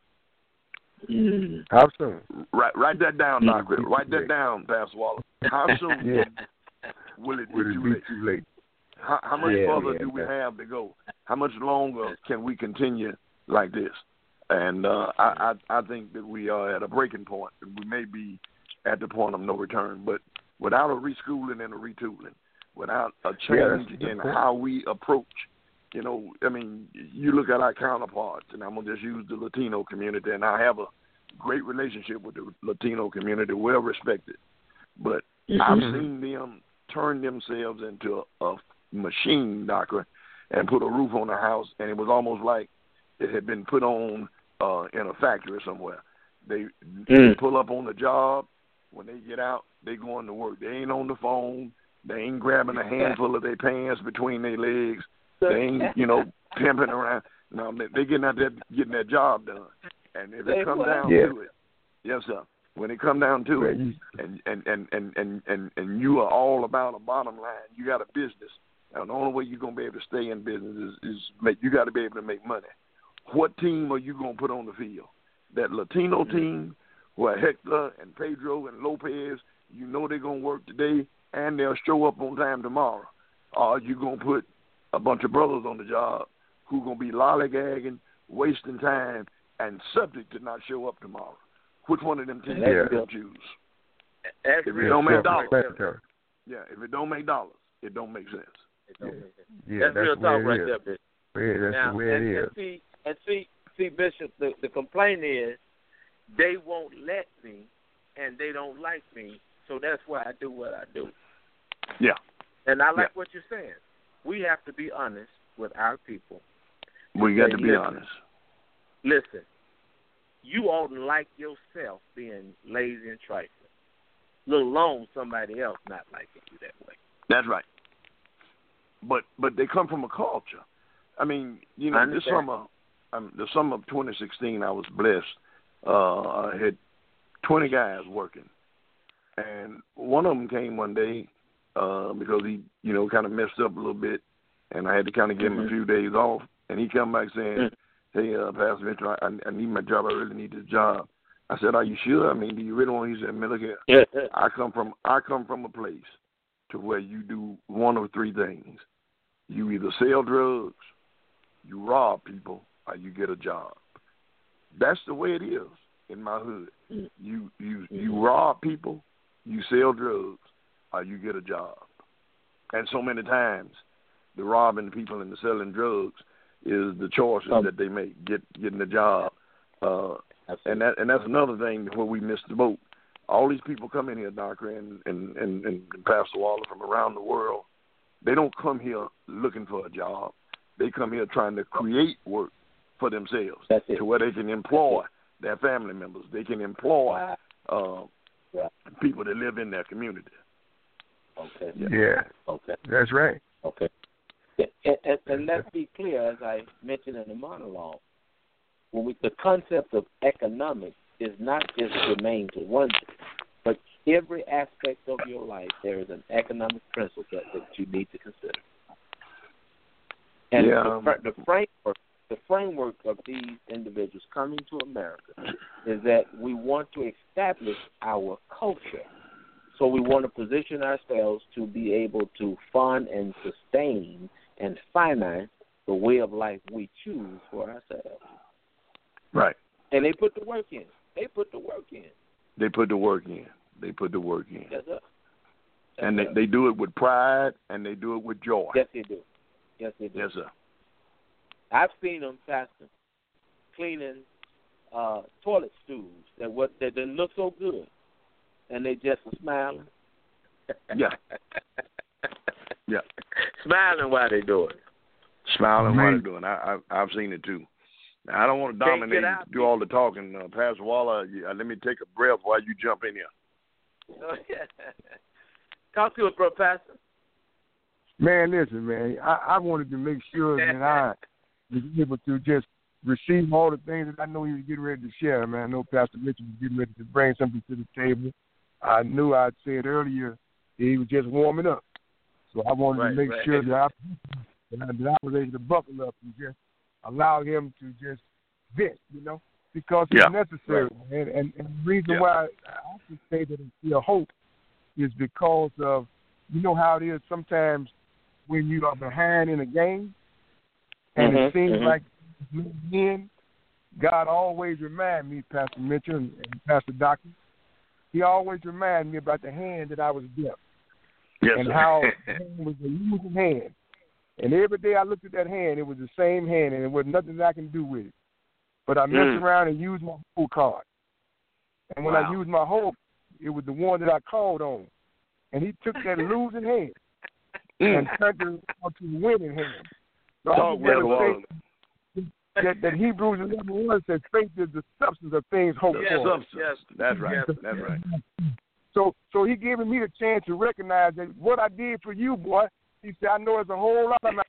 Mm-hmm. How soon? Write, write that down, mm-hmm. Doctor. Write that down, Pastor Waller. How soon yeah. will it be, will it too, be late? too late? How, how much yeah, further yeah, do we yeah. have to go? How much longer can we continue like this? And uh, I, I, I think that we are at a breaking point. We may be at the point of no return. But without a reschooling and a retooling, without a change yeah, in how we approach, you know, I mean, you look at our counterparts, and I'm going to just use the Latino community, and I have a great relationship with the Latino community, well respected. But mm-hmm. I've seen them turn themselves into a, a machine, Doctor, and put a roof on the house, and it was almost like it had been put on uh, in a factory somewhere. They, mm. they pull up on the job. When they get out, they going to work. They ain't on the phone. They ain't grabbing a handful of their pants between their legs. They ain't, you know, pimping around. No, they, they getting out there getting their job done. And if it comes down yeah. to it, yes, sir. When it come down to it, and and, and, and, and, and and you are all about a bottom line, you got a business. Now, the only way you're going to be able to stay in business is, is make, you got to be able to make money. What team are you going to put on the field? That Latino team where Hector and Pedro and Lopez, you know they're going to work today and they'll show up on time tomorrow. Or are you going to put a bunch of brothers on the job who are going to be lollygagging, wasting time, and subject to not show up tomorrow? Which one of them teams yeah. are you going to choose? If it don't make dollars, yeah, if it don't make dollars, it don't make sense. It don't yeah. make sense. Yeah, that's, that's real talk right is. there, Bishop. Yeah, that's now, the way and, it is. And see, and see, see, Bishop, the, the complaint is they won't let me, and they don't like me, so that's why I do what I do. Yeah. And I like yeah. what you're saying. We have to be honest with our people. We got to be listen, honest. Listen, you oughtn't like yourself being lazy and trifling, let alone somebody else not liking you that way. That's right. But but they come from a culture. I mean, you know, this summer, um, the summer of twenty sixteen, I was blessed. Uh, I had twenty guys working, and one of them came one day uh, because he, you know, kind of messed up a little bit, and I had to kind of give him mm-hmm. a few days off. And he come back saying, mm-hmm. "Hey, uh, Pastor Mitchell, I, I need my job. I really need this job. I said, are you sure? I mean, do you really want to? He said, man, look here. I come from I come from a place to where you do one of three things. You either sell drugs, you rob people, or you get a job. That's the way it is in my hood. You you you rob people, you sell drugs, or you get a job. And so many times, the robbing people and the selling drugs is the choices um, that they make, get getting a job. Uh, and that and that's another thing where we missed the boat. All these people come in here, Doctor and, and, and, and Pastor Waller, from around the world. They don't come here looking for a job. They come here trying to create work for themselves to where they can employ their family members. They can employ uh, yeah. people that live in their community. Okay. Yeah. Okay. That's right. Okay. And, and, and let's be clear, as I mentioned in the monologue, when we, the concept of economics is not just germane to one thing, but every aspect of your life, there is an economic principle that, that you need to consider. And yeah. the, the framework, the framework of these individuals coming to America is that we want to establish our culture. So we want to position ourselves to be able to fund and sustain and finance the way of life we choose for ourselves. Right. And they put the work in. They put the work in. They put the work in. They put the work in. Yes, sir. Yes, and they, they do it with pride, and they do it with joy. Yes, they do. Yes, they do. Yes, sir. I've seen them, Pastor, cleaning uh, toilet stools that what that didn't look so good, and they just were smiling. Yeah. Yeah. Smiling while they do it. Smiling while they're doing it. I, I, I've seen it, too. Now, I don't want to dominate and do all the talking. Uh, Pastor Waller, uh, let me take a breath while you jump in here. Talk to us, bro, Pastor. Man, listen, man, I, I wanted to make sure that I was able to just receive all the things that I know he was getting ready to share, man. I know Pastor Mitchell was getting ready to bring something to the table. I knew I'd said earlier that he was just warming up. So I wanted right, to make right. sure that I, that I was able to buckle up and just allow him to just vent, you know, because it's yeah. necessary. Right. And, and, and the reason yeah. why I can say that it's still hope is because of, you know how it is sometimes when you are behind in a game and mm-hmm, it seems mm-hmm. like in, God always remind me, Pastor Mitchell and, and Pastor Doctor, he always remind me about the hand that I was dealt. Yes, and sir. how the hand was a losing hand. And every day I looked at that hand, it was the same hand, and there was nothing that I can do with it. But I messed mm. around and used my whole card. And when wow. I used my whole, it was the one that I called on. And he took that losing hand mm. and turned it into a winning hand. So Talk I just well, say that, that Hebrews eleven one says faith is the substance of things hoped yes, for. Substance. Yes, that's right. Yes. That's right. So, so he giving me the chance to recognize that what I did for you, boy. He said, I know it's a whole lot of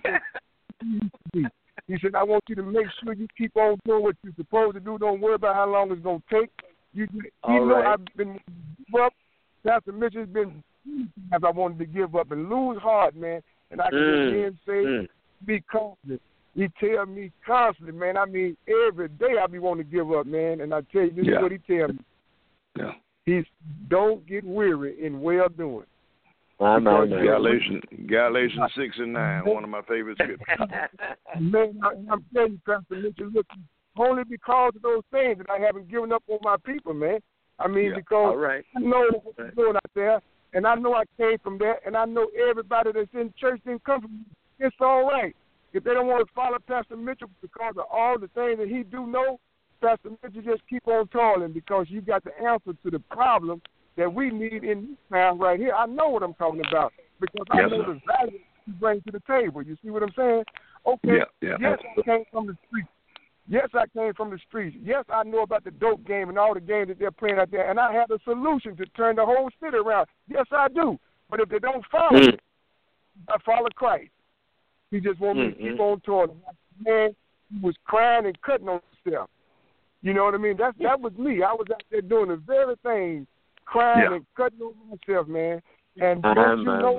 my He said, I want you to make sure you keep on doing what you're supposed to do. Don't worry about how long it's going to take. You, you know right. I've been give up. Pastor Mitchell's been as I wanted to give up and lose heart, man. And I can mm. just hear him say, mm. be confident. He tell me constantly, man. I mean, every day I be wanting to give up, man. And I tell you, this yeah. is what he tell me. Yeah. He's, don't get weary in well doing. I'm on Galatians, Galatians six and nine, one of my favorite scriptures. Man, I'm telling you, Pastor Mitchell, look, only because of those things that I haven't given up on my people, man. I mean, yeah. because right. I know what I'm doing out there, and I know I came from there, and I know everybody that's in church didn't come from me. It's all right. If they don't want to follow Pastor Mitchell because of all the things that he do know, Pastor Mitchell, just keep on toiling because you got the answer to the problem that we need in this town right here. I know what I'm talking about because I yes, know sir. the value you bring to the table. You see what I'm saying? Okay, yeah, yeah. yes, I came from the streets. Yes, I came from the streets. Yes, I know about the dope game and all the games that they're playing out there, and I have a solution to turn the whole city around. Yes, I do. But if they don't follow mm. it, I follow Christ. He just wants mm-hmm. me to keep on toiling. Man, he was crying and cutting on himself. You know what I mean? That's, that was me. I was out there doing the very thing, crying yeah. and cutting on myself, man. And uh-huh, don't you man. know,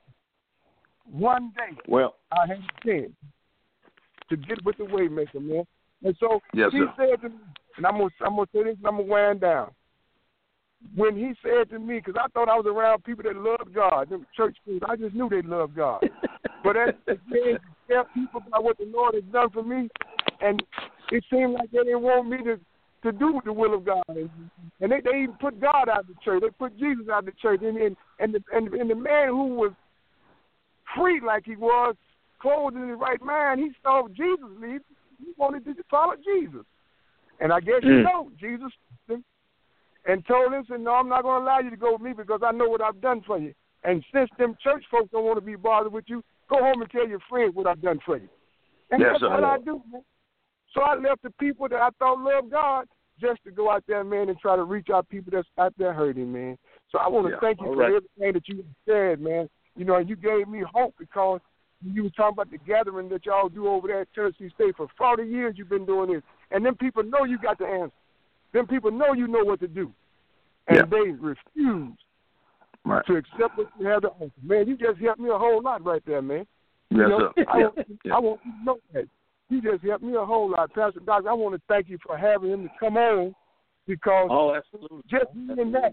one day well, I had a chance to get with the Waymaker, man. And so yes, he sir. said to me, and I'm gonna I'm gonna say this, and I'm gonna wind down. When he said to me, because I thought I was around people that love God, them church people, I just knew they loved God. But as the man tell people about what the Lord has done for me, and it seemed like they didn't want me to, to do the will of God, and, and they, they even put God out of the church. They put Jesus out of the church, and and and the, and, and the man who was free like he was, clothed in his right mind, he saw Jesus leave. He wanted to follow Jesus, and I guess mm. you know Jesus. And told him, said, no, I'm not going to allow you to go with me because I know what I've done for you. And since them church folks don't want to be bothered with you, go home and tell your friends what I've done for you. And yes, that's what I do, man. So I left the people that I thought loved God just to go out there, man, and try to reach out people that's out there hurting, man. So I want to yeah, thank you for right. everything that you said, man. You know, you gave me hope because you were talking about the gathering that y'all do over there at Tennessee State. For forty years you've been doing this. And then people know you got the answer. Then people know you know what to do. And yeah. they refuse right. to accept what you have to offer. Man, you just helped me a whole lot right there, man. Yes, you know, sir. I, Yeah. want, Yeah. I want you to know that. You just helped me a whole lot. Pastor Doc, I want to thank you for having him to come on because oh, absolutely. just being that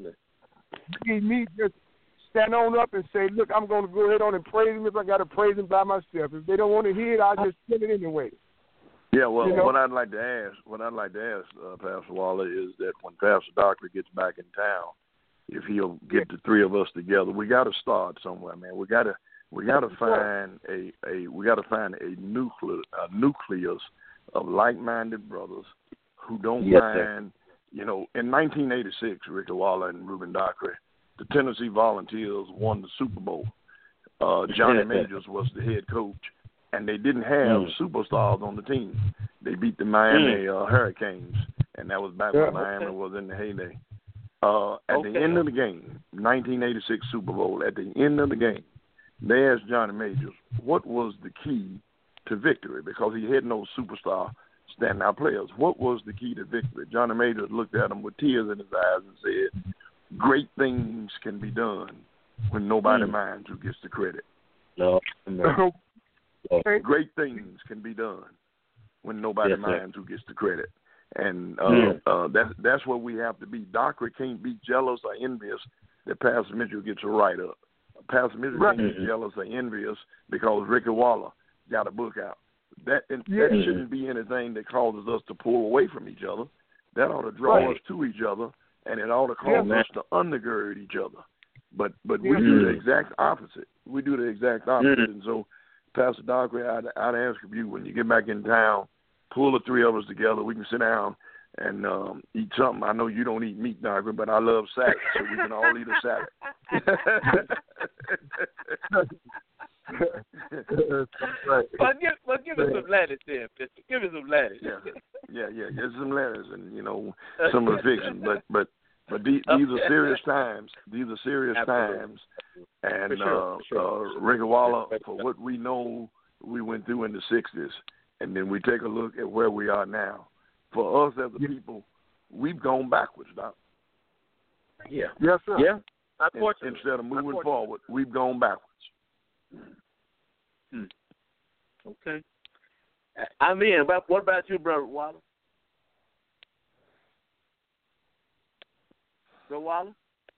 made me just stand on up and say, look, I'm going to go ahead on and praise him if I got to praise him by myself. If they don't want to hear it, I'll just sing it anyway. Yeah, well, you know? what I'd like to ask, what I'd like to ask uh, Pastor Waller is that when Pastor Doctor gets back in town, if he'll get the three of us together, we got to start somewhere, man. We got to, we got to find a, a, we got to find a nucleus, a nucleus of like-minded brothers who don't yes, mind. Sir. You know, in nineteen eighty-six, Ricky Waller and Reuben Dockery, the Tennessee Volunteers won the Super Bowl. Uh, Johnny Majors was the head coach. And they didn't have mm. superstars on the team. They beat the Miami mm. uh, Hurricanes, and that was back yeah, when Miami okay. was in the heyday. Uh, at okay. the end of the game, nineteen eighty-six Super Bowl, at the end of the game, they asked Johnny Majors, what was the key to victory? Because he had no superstar standout players. What was the key to victory? Johnny Majors looked at him with tears in his eyes and said, great things can be done when nobody mm. minds who gets the credit. No, no. Great things can be done when nobody yes, minds who gets the credit. And uh, yeah. uh, that's, that's what we have to be. Doctor can't be jealous or envious that Pastor Mitchell gets a write-up. Pastor Mitchell right. can't be jealous or envious because Ricky Waller got a book out. That, and, yeah. that shouldn't be anything that causes us to pull away from each other. That ought to draw right. us to each other, and it ought to cause yeah, us to undergird each other. But but yeah. we do the exact opposite. We do the exact opposite. Mm-hmm. And so, Pastor Dockery, I'd, I'd ask you, when you get back in town, pull the three of us together. We can sit down and um, eat something. I know you don't eat meat, Dockery, but I love salad, so we can all eat a salad. right. Well, give, well, give us some lettuce there, Mister Give us some lettuce. Yeah, yeah, yeah. Get some lettuce and, you know, some of the fiction. But, but, but these, these are serious times. These are serious Absolutely. times. And for sure, uh, for sure. uh, Ricky Waller, for what we know we went through in the sixties, and then we take a look at where we are now. For us as a people, we've gone backwards, Doc. Yeah. Yes, sir. Yeah. Unfortunately. Instead of moving forward, we've gone backwards. Hmm. Okay. I mean, what about you, Brother Waller? Brother Waller?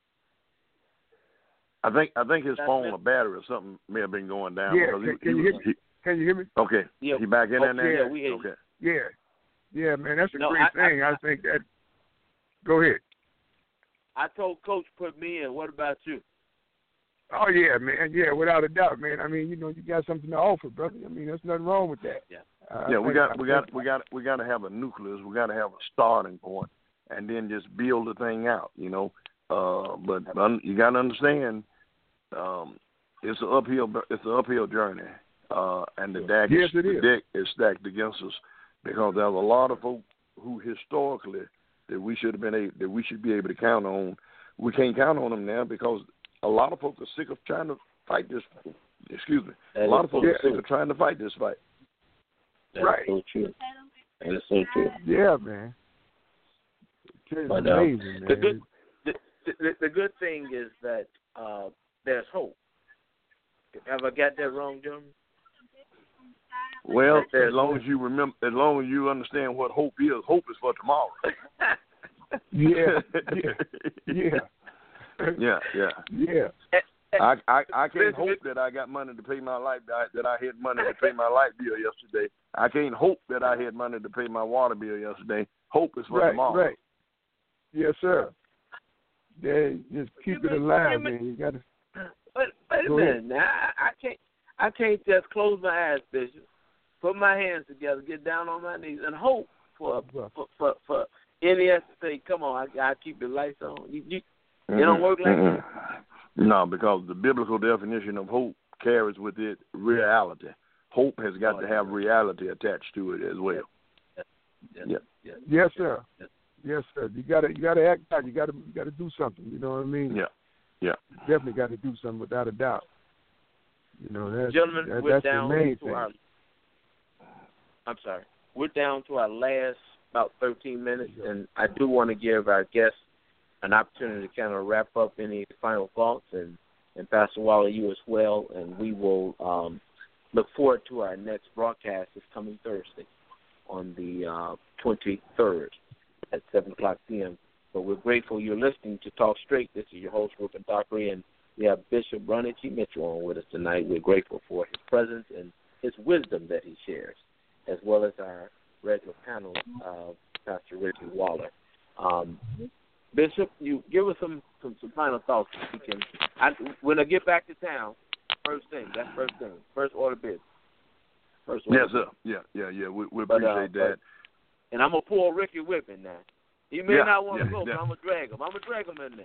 I think I think his That's phone it. or battery or something may have been going down. Yeah, because can, he, can he you was, hear me? he, Can you hear me? Okay. Yeah. He back in oh, there now? Yeah, we hear okay. Yeah. Yeah, man, that's a no, great I, thing. I, I think that. Go ahead. I told Coach put me in. What about you? Oh yeah, man. Yeah, without a doubt, man. I mean, you know, you got something to offer, brother. I mean, there's nothing wrong with that. Yeah. Uh, yeah, I we think, got I we got think, we got we got to have a nucleus. We got to have a starting point, and then just build the thing out. You know, uh, but un, you got to understand, um, it's an uphill it's an uphill journey, uh, and the deck yes, is, it is. the deck is stacked against us because there's a lot of folk who historically that we should have been able, that we should be able to count on. We can't count on them now because a lot of folks are sick of trying to fight this. Excuse me. That a lot of folks so are sick of trying to fight this fight. That right. Is so true. That is so true. Yeah, man. It's but, amazing, um, man. The good, the, the, the good thing is that uh, there's hope. Have I got that wrong, gentlemen? Well, as long as you remember, as long as you understand what hope is, hope is for tomorrow. yeah, yeah, yeah, yeah, yeah, yeah. I, I I can't hope that I got money to pay my light that I had money to pay my light bill yesterday. I can't hope that I had money to pay my water bill yesterday. Hope is for right, tomorrow. Right. Yes, sir. Yeah, just keep it alive, man. You gotta. Wait, wait a minute now. I, I can't. I can't just close my eyes, Bishop. Put my hands together, get down on my knees, and hope for for for, for N E S to say, "Come on, I, I keep the lights on." You, you, mm-hmm. It don't work like mm-hmm. that. No, because the biblical definition of hope carries with it reality. Hope has got oh, to have reality attached to it as well. Yes, yes, yeah. yes, yes sir. Yes. yes, sir. You gotta, you gotta act out. You gotta, you gotta do something. You know what I mean? Yeah, yeah. You definitely got to do something without a doubt. You know, that's, gentlemen, that, we're that's down the main to thing. our. I'm sorry. We're down to our last about thirteen minutes, and I do want to give our guests an opportunity to kind of wrap up any final thoughts, and, and Pastor Waller, you as well, and we will um, look forward to our next broadcast this coming Thursday on the uh, twenty-third at seven o'clock p.m. But we're grateful you're listening to Talk Straight. This is your host, Ruben Dockery, and we have Bishop Ronnie G. Mitchell on with us tonight. We're grateful for his presence and his wisdom that he shares, as well as our regular panel, uh, Pastor Ricky Waller. Um, Bishop, you give us some, some, some final thoughts. We can, I, when I get back to town, first thing, that's first thing, first order of business. First order yes, sir. Yeah, yeah, yeah. We, we appreciate but, uh, that. But, and I'm going to pull Ricky Whipping now. He may yeah, not want to yeah, go, yeah. but I'm going to drag him. I'm going to drag him in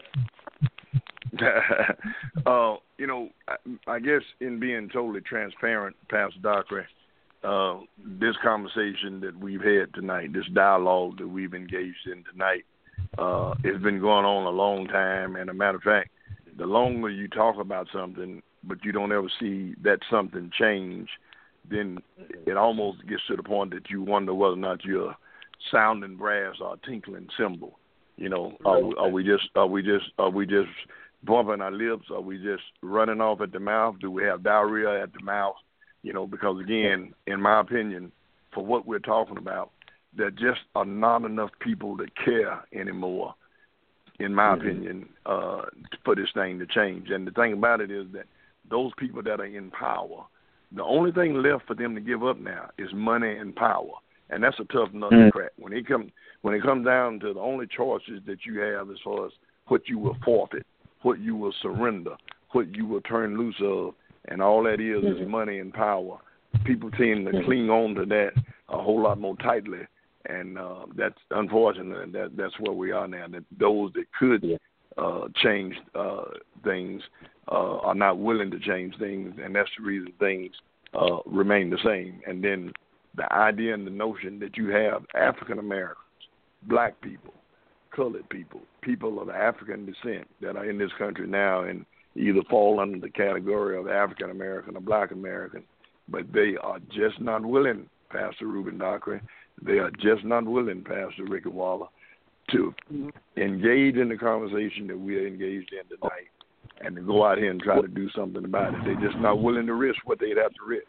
there. uh, you know, I, I guess in being totally transparent, Pastor Dockery, uh, this conversation that we've had tonight, this dialogue that we've engaged in tonight, uh, it's been going on a long time. And a matter of fact, the longer you talk about something, but you don't ever see that something change, then it almost gets to the point that you wonder whether or not you're sounding brass or tinkling cymbal. You know, are, are we just are we just are we just bumping our lips? Are we just running off at the mouth? Do we have diarrhea at the mouth? You know, because again, in my opinion, for what we're talking about, there just are not enough people that care anymore, in my mm-hmm. opinion, uh, for this thing to change. And the thing about it is that those people that are in power, the only thing left for them to give up now is money and power. And that's a tough nut to crack. When it comes when it comes down to the only choices that you have as far as what you will forfeit, what you will surrender, what you will turn loose of, and all that is mm-hmm. is money and power. People tend to mm-hmm. cling on to that a whole lot more tightly, and uh, that's unfortunate. That that's where we are now. That those that could uh, change uh, things uh, are not willing to change things, and that's the reason things uh, remain the same. And then the idea and the notion that you have African Americans, black people, colored people, people of African descent that are in this country now and either fall under the category of African American or black American, but they are just not willing, Pastor Ruben Dockery, they are just not willing, Pastor Ricky Waller, to engage in the conversation that we are engaged in tonight and to go out here and try to do something about it. They're just not willing to risk what they'd have to risk.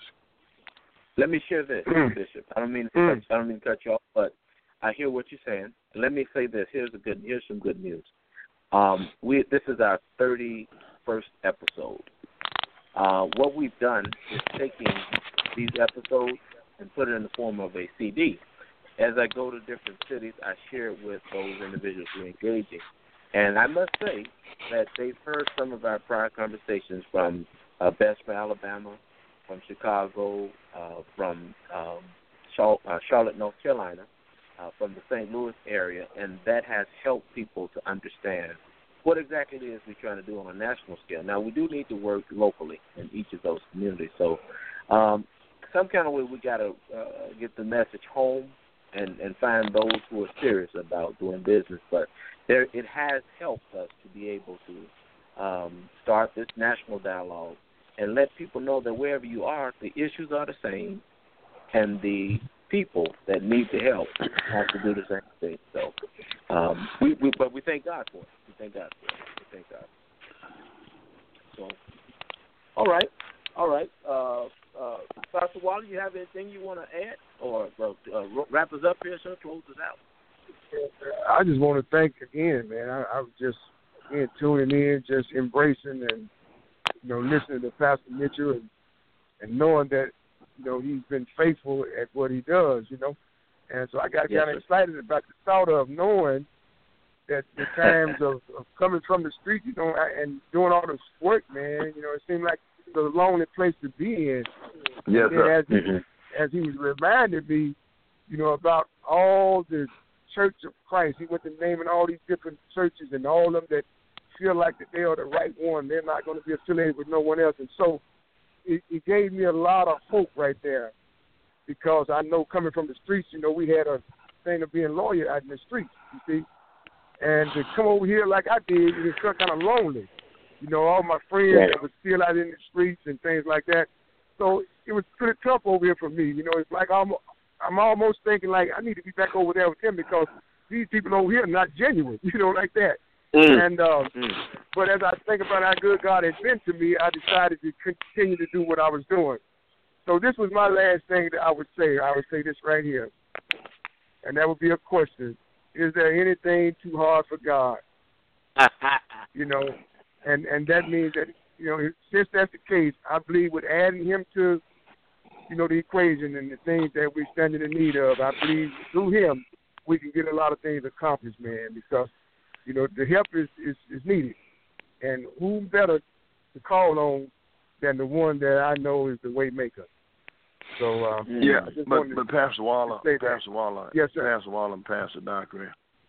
Let me share this, Bishop. I don't mean to cut, I don't mean to cut you off, but I hear what you're saying. Let me say this. Here's a good. Here's some good news. Um, we this is our thirty-first episode. Uh, what we've done is taking these episodes and put it in the form of a C D. As I go to different cities, I share it with those individuals who are engaging. And I must say that they've heard some of our prior conversations from uh, Best for Alabama, from Chicago, uh, from um, Char- uh, Charlotte, North Carolina, uh, from the Saint Louis area, and that has helped people to understand what exactly it is we're trying to do on a national scale. Now, we do need to work locally in each of those communities. So um, some kind of way we got to uh, get the message home and, and find those who are serious about doing business. But there, it has helped us to be able to um, start this national dialogue and let people know that wherever you are, the issues are the same, and the people that need the help have to do the same thing. So, um, we, we, but we thank God for it. We thank God for it. We thank God. So, all right, all right. Uh, uh, Pastor Waller, you have anything you want to add or uh, uh, wrap us up here, sir? Close us out. I just want to thank again, man. I, I was just again tuning in, just embracing and you know listening to Pastor Mitchell and, and knowing that you know he's been faithful at what he does, you know. And so I got Yes, kind of sir. excited about the thought of knowing that the times of, of coming from the street, you know, and doing all this work, man, you know, it seemed like the lonely place to be in. Yes, and then sir. as he, Mm-hmm. as he was reminding me, you know, about all the Church of Christ. He went to naming all these different churches and all of them that feel like that they are the right one. They're not going to be affiliated with no one else. And so it, it gave me a lot of hope right there because I know coming from the streets, you know, we had a thing of being loyal out in the streets, you see. And to come over here like I did, it felt kind of lonely. You know, all my friends Right. that were still out in the streets and things like that. So it was pretty tough over here for me. You know, it's like I'm, I'm almost thinking like I need to be back over there with him because these people over here are not genuine, you know, like that. Mm. And um, Mm. but as I think about how good God has been to me, I decided to continue to do what I was doing. So this was my last thing that I would say. I would say this right here, and that would be a question: is there anything too hard for God? You know, and and that means that you know since that's the case, I believe with adding Him to you know the equation and the things that we're standing in need of, I believe through Him we can get a lot of things accomplished, man. Because you know the help is is, is needed, and who better to call on than the one that I know is the way maker. So uh, Yeah, I just but wanted but to Pastor Waller, say that. Pastor Waller, Yes, sir. Pastor Waller, and Pastor Dockery,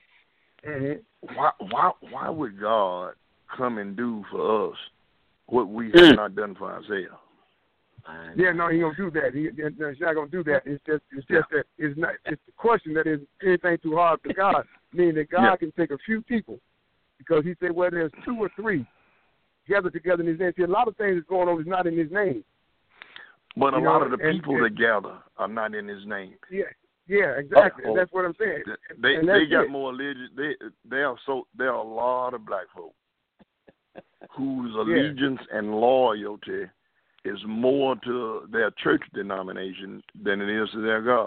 Mm-hmm. why why why would God come and do for us what we Mm. have not done for ourselves? Yeah, no, he gonna do that. He, he's not gonna do that. It's just, it's just that it's not. It's the question that is anything too hard for God. Meaning that God Yeah. can take a few people, because He said, "Where there's two or three gathered together in His name." See, a lot of things that's going on is not in His name. But a You lot know, of the and- people and- that gather are not in His name. Yeah, yeah, exactly. Uh-oh. And that's what I'm saying. They And they that's got it. more allegiance. They there are so there are a lot of black folk whose Yeah. allegiance and loyalty is more to their church denomination than it is to their God.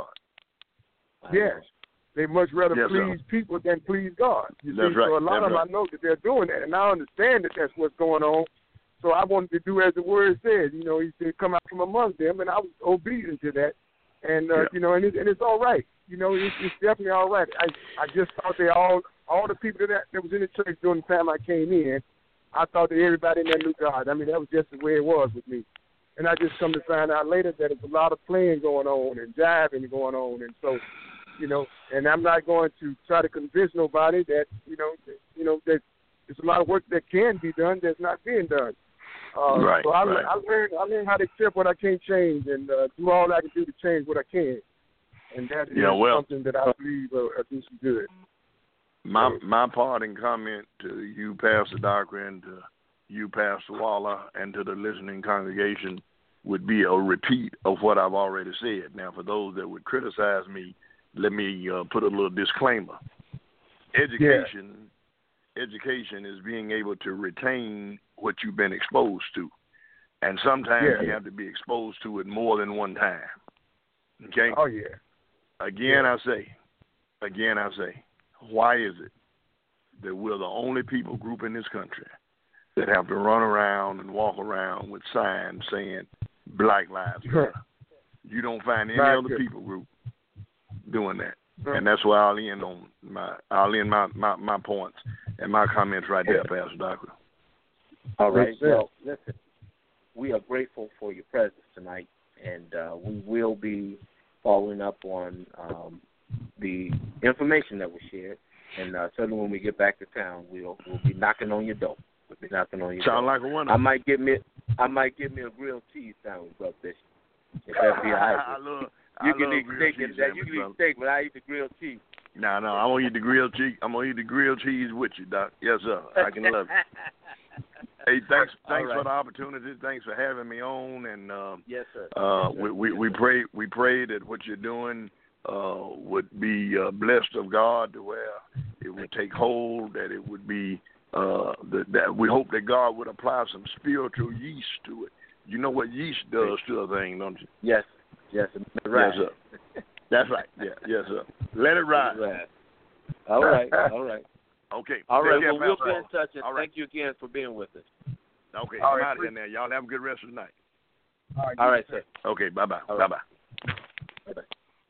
Yes. They much rather Yes, sir. please people than please God. You That's see, right. so a lot That's of them right. I know that they're doing that, and I understand that that's what's going on. So I wanted to do as the word says. You know, He said, "Come out from among them," and I was obedient to that. And uh, Yeah. you know, and, it, and it's all right. You know, it's, it's definitely all right. I I just thought they all all the people that that was in the church during the time I came in, I thought that everybody in there knew God. I mean, that was just the way it was with me. And I just come to find out later that there's a lot of playing going on and jiving going on, and so, you know, and I'm not going to try to convince nobody that, you know, that, you know that there's a lot of work that can be done that's not being done. Uh, Right, so I, right. I learned I learned how to accept what I can't change and uh, do all I can do to change what I can, and that is Yeah, well- something that I believe uh, will do some good. My my parting comment to you, Pastor Dockery, and to you, Pastor Waller, and to the listening congregation would be a repeat of what I've already said. Now, for those that would criticize me, let me uh, put a little disclaimer. Education, education is being able to retain what you've been exposed to, and sometimes Yeah. you have to be exposed to it more than one time. Okay. Oh yeah. Again, I say, again, I say, why is it that we're the only people group in this country that have to run around and walk around with signs saying Black Lives Matter? You don't find any Right. other people group doing that. And that's why I'll end on my I'll end my, my, my points and my comments right there, Pastor Dockery. All right. Makes sense. Well, listen, we are grateful for your presence tonight, and uh, we will be following up on um, the information that was shared. And uh, certainly when we get back to town, we'll we'll be knocking on your door. We'll be knocking on your Sound door. like a winner. I might get me I might get me a grilled cheese sandwich, Brother Bishop. If that be all right. I love You I can love eat grilled steak cheese and that. You sandwich, can eat brother. steak, but I eat the grilled cheese. No, no, I'm gonna eat the grilled cheese. I'm gonna eat the grilled cheese with you, Doc. Yes, sir. I can love it. Hey, thanks, All thanks right. for the opportunity. Thanks for having me on, and uh, Yes, sir. uh, Yes, sir. we, we we pray we pray that what you're doing uh, would be uh, blessed of God, to where it would take hold, that it would be uh, that, that we hope that God would apply some spiritual yeast to it, You know what yeast does to a thing, don't you? Yes, yes, right. Yes, sir. That's right. Yeah, yes, sir. Let it ride. Right. All right, all right. Okay. All right, care, well, we'll be pal. in touch, and All right. thank you again for being with us. Okay, All I'm right, out of here now. Y'all have a good rest of the night. All right, All right, sir. Okay, bye-bye. All right. Bye-bye. Bye-bye.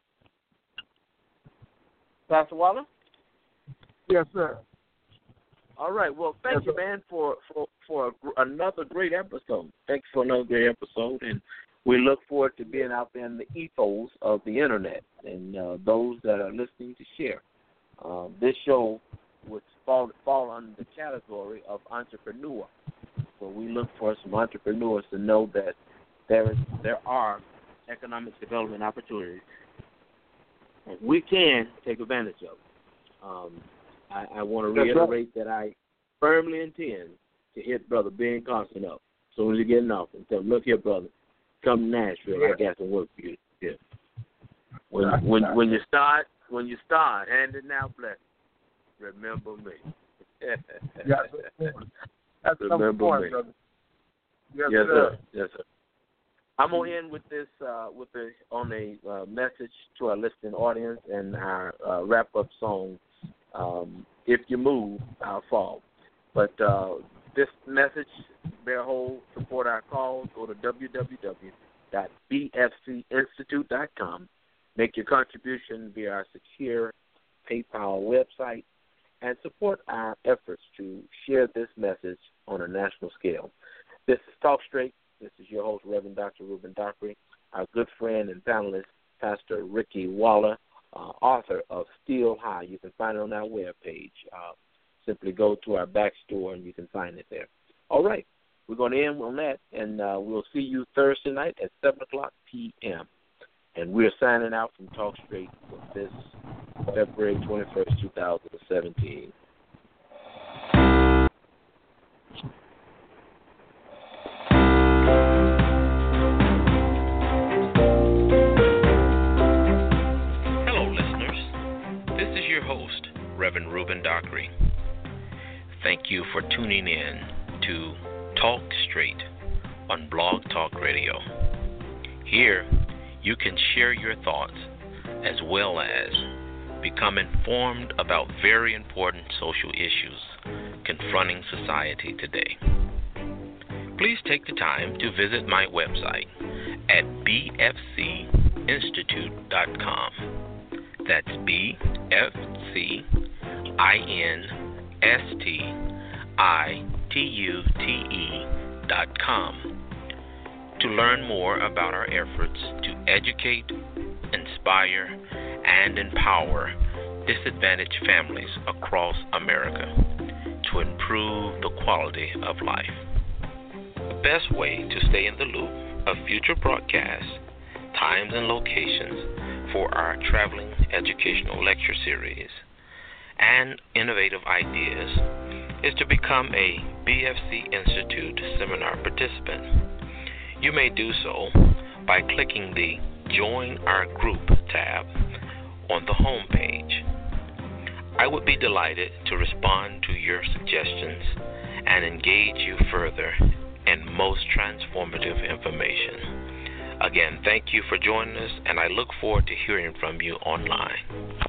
Pastor Waller? Yes, sir. All right. Well, thank Yes, you, sir. man, for for for another great episode. Thanks for another great episode, and we look forward to being out there in the ethos of the internet, and uh, those that are listening to share. Um, this show would fall fall under the category of entrepreneur, so we look for some entrepreneurs to know that there is there are economic development opportunities, and we can take advantage of it. Um, I, I want to That's reiterate that I firmly intend to hit Brother Ben Constant up as soon as he gets off and tell him, look here, brother, come to Nashville. Yeah. I got some work for you. Yeah. When when when you start when you start handing out blessings, remember me. Yes, sir. That's Remember number one, me. brother. Yes, Yes, sir. sir. Yes, sir. I'm gonna end with this uh, with the on a uh, message to our listening audience and our uh, wrap up song. Um, if you move, I'll fall. But uh, this message, bear hold, support our cause. Go to w w w dot b f c institute dot com. Make your contribution via our secure PayPal website and support our efforts to share this message on a national scale. This is Talk Straight. This is your host, Reverend Doctor Ruben Dockery, our good friend and panelist, Pastor Ricky Waller, uh, author of Still High. You can find it on our webpage. Uh, simply go to our back store and you can find it there. All right. We're going to end on that, and uh, we'll see you Thursday night at seven o'clock p.m. And we're signing out from Talk Straight for this February twenty-first, twenty seventeen. Hello, listeners. This is your host, Reverend Ruben Dockery. Thank you for tuning in to Talk Straight on Blog Talk Radio. Here, you can share your thoughts as well as become informed about very important social issues confronting society today. Please take the time to visit my website at b f c institute dot com. That's B F C I N S T I T U T E dot com to learn more about our efforts to educate, inspire, and empower disadvantaged families across America to improve the quality of life. The best way to stay in the loop of future broadcasts, times, and locations for our traveling educational lecture series and innovative ideas is to become a B F C Institute seminar participant. You may do so by clicking the Join Our Group tab on the home page. I would be delighted to respond to your suggestions and engage you further in most transformative information. Again, thank you for joining us, and I look forward to hearing from you online.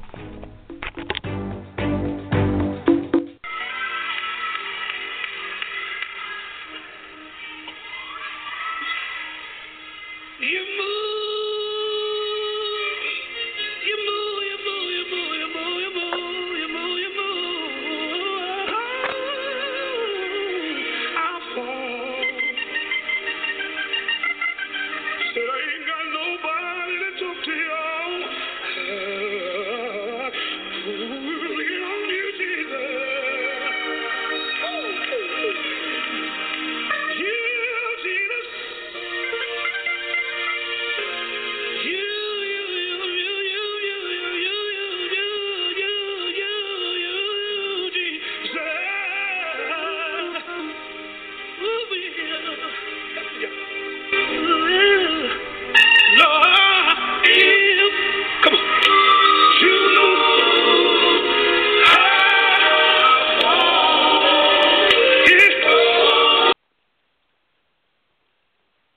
Yeah.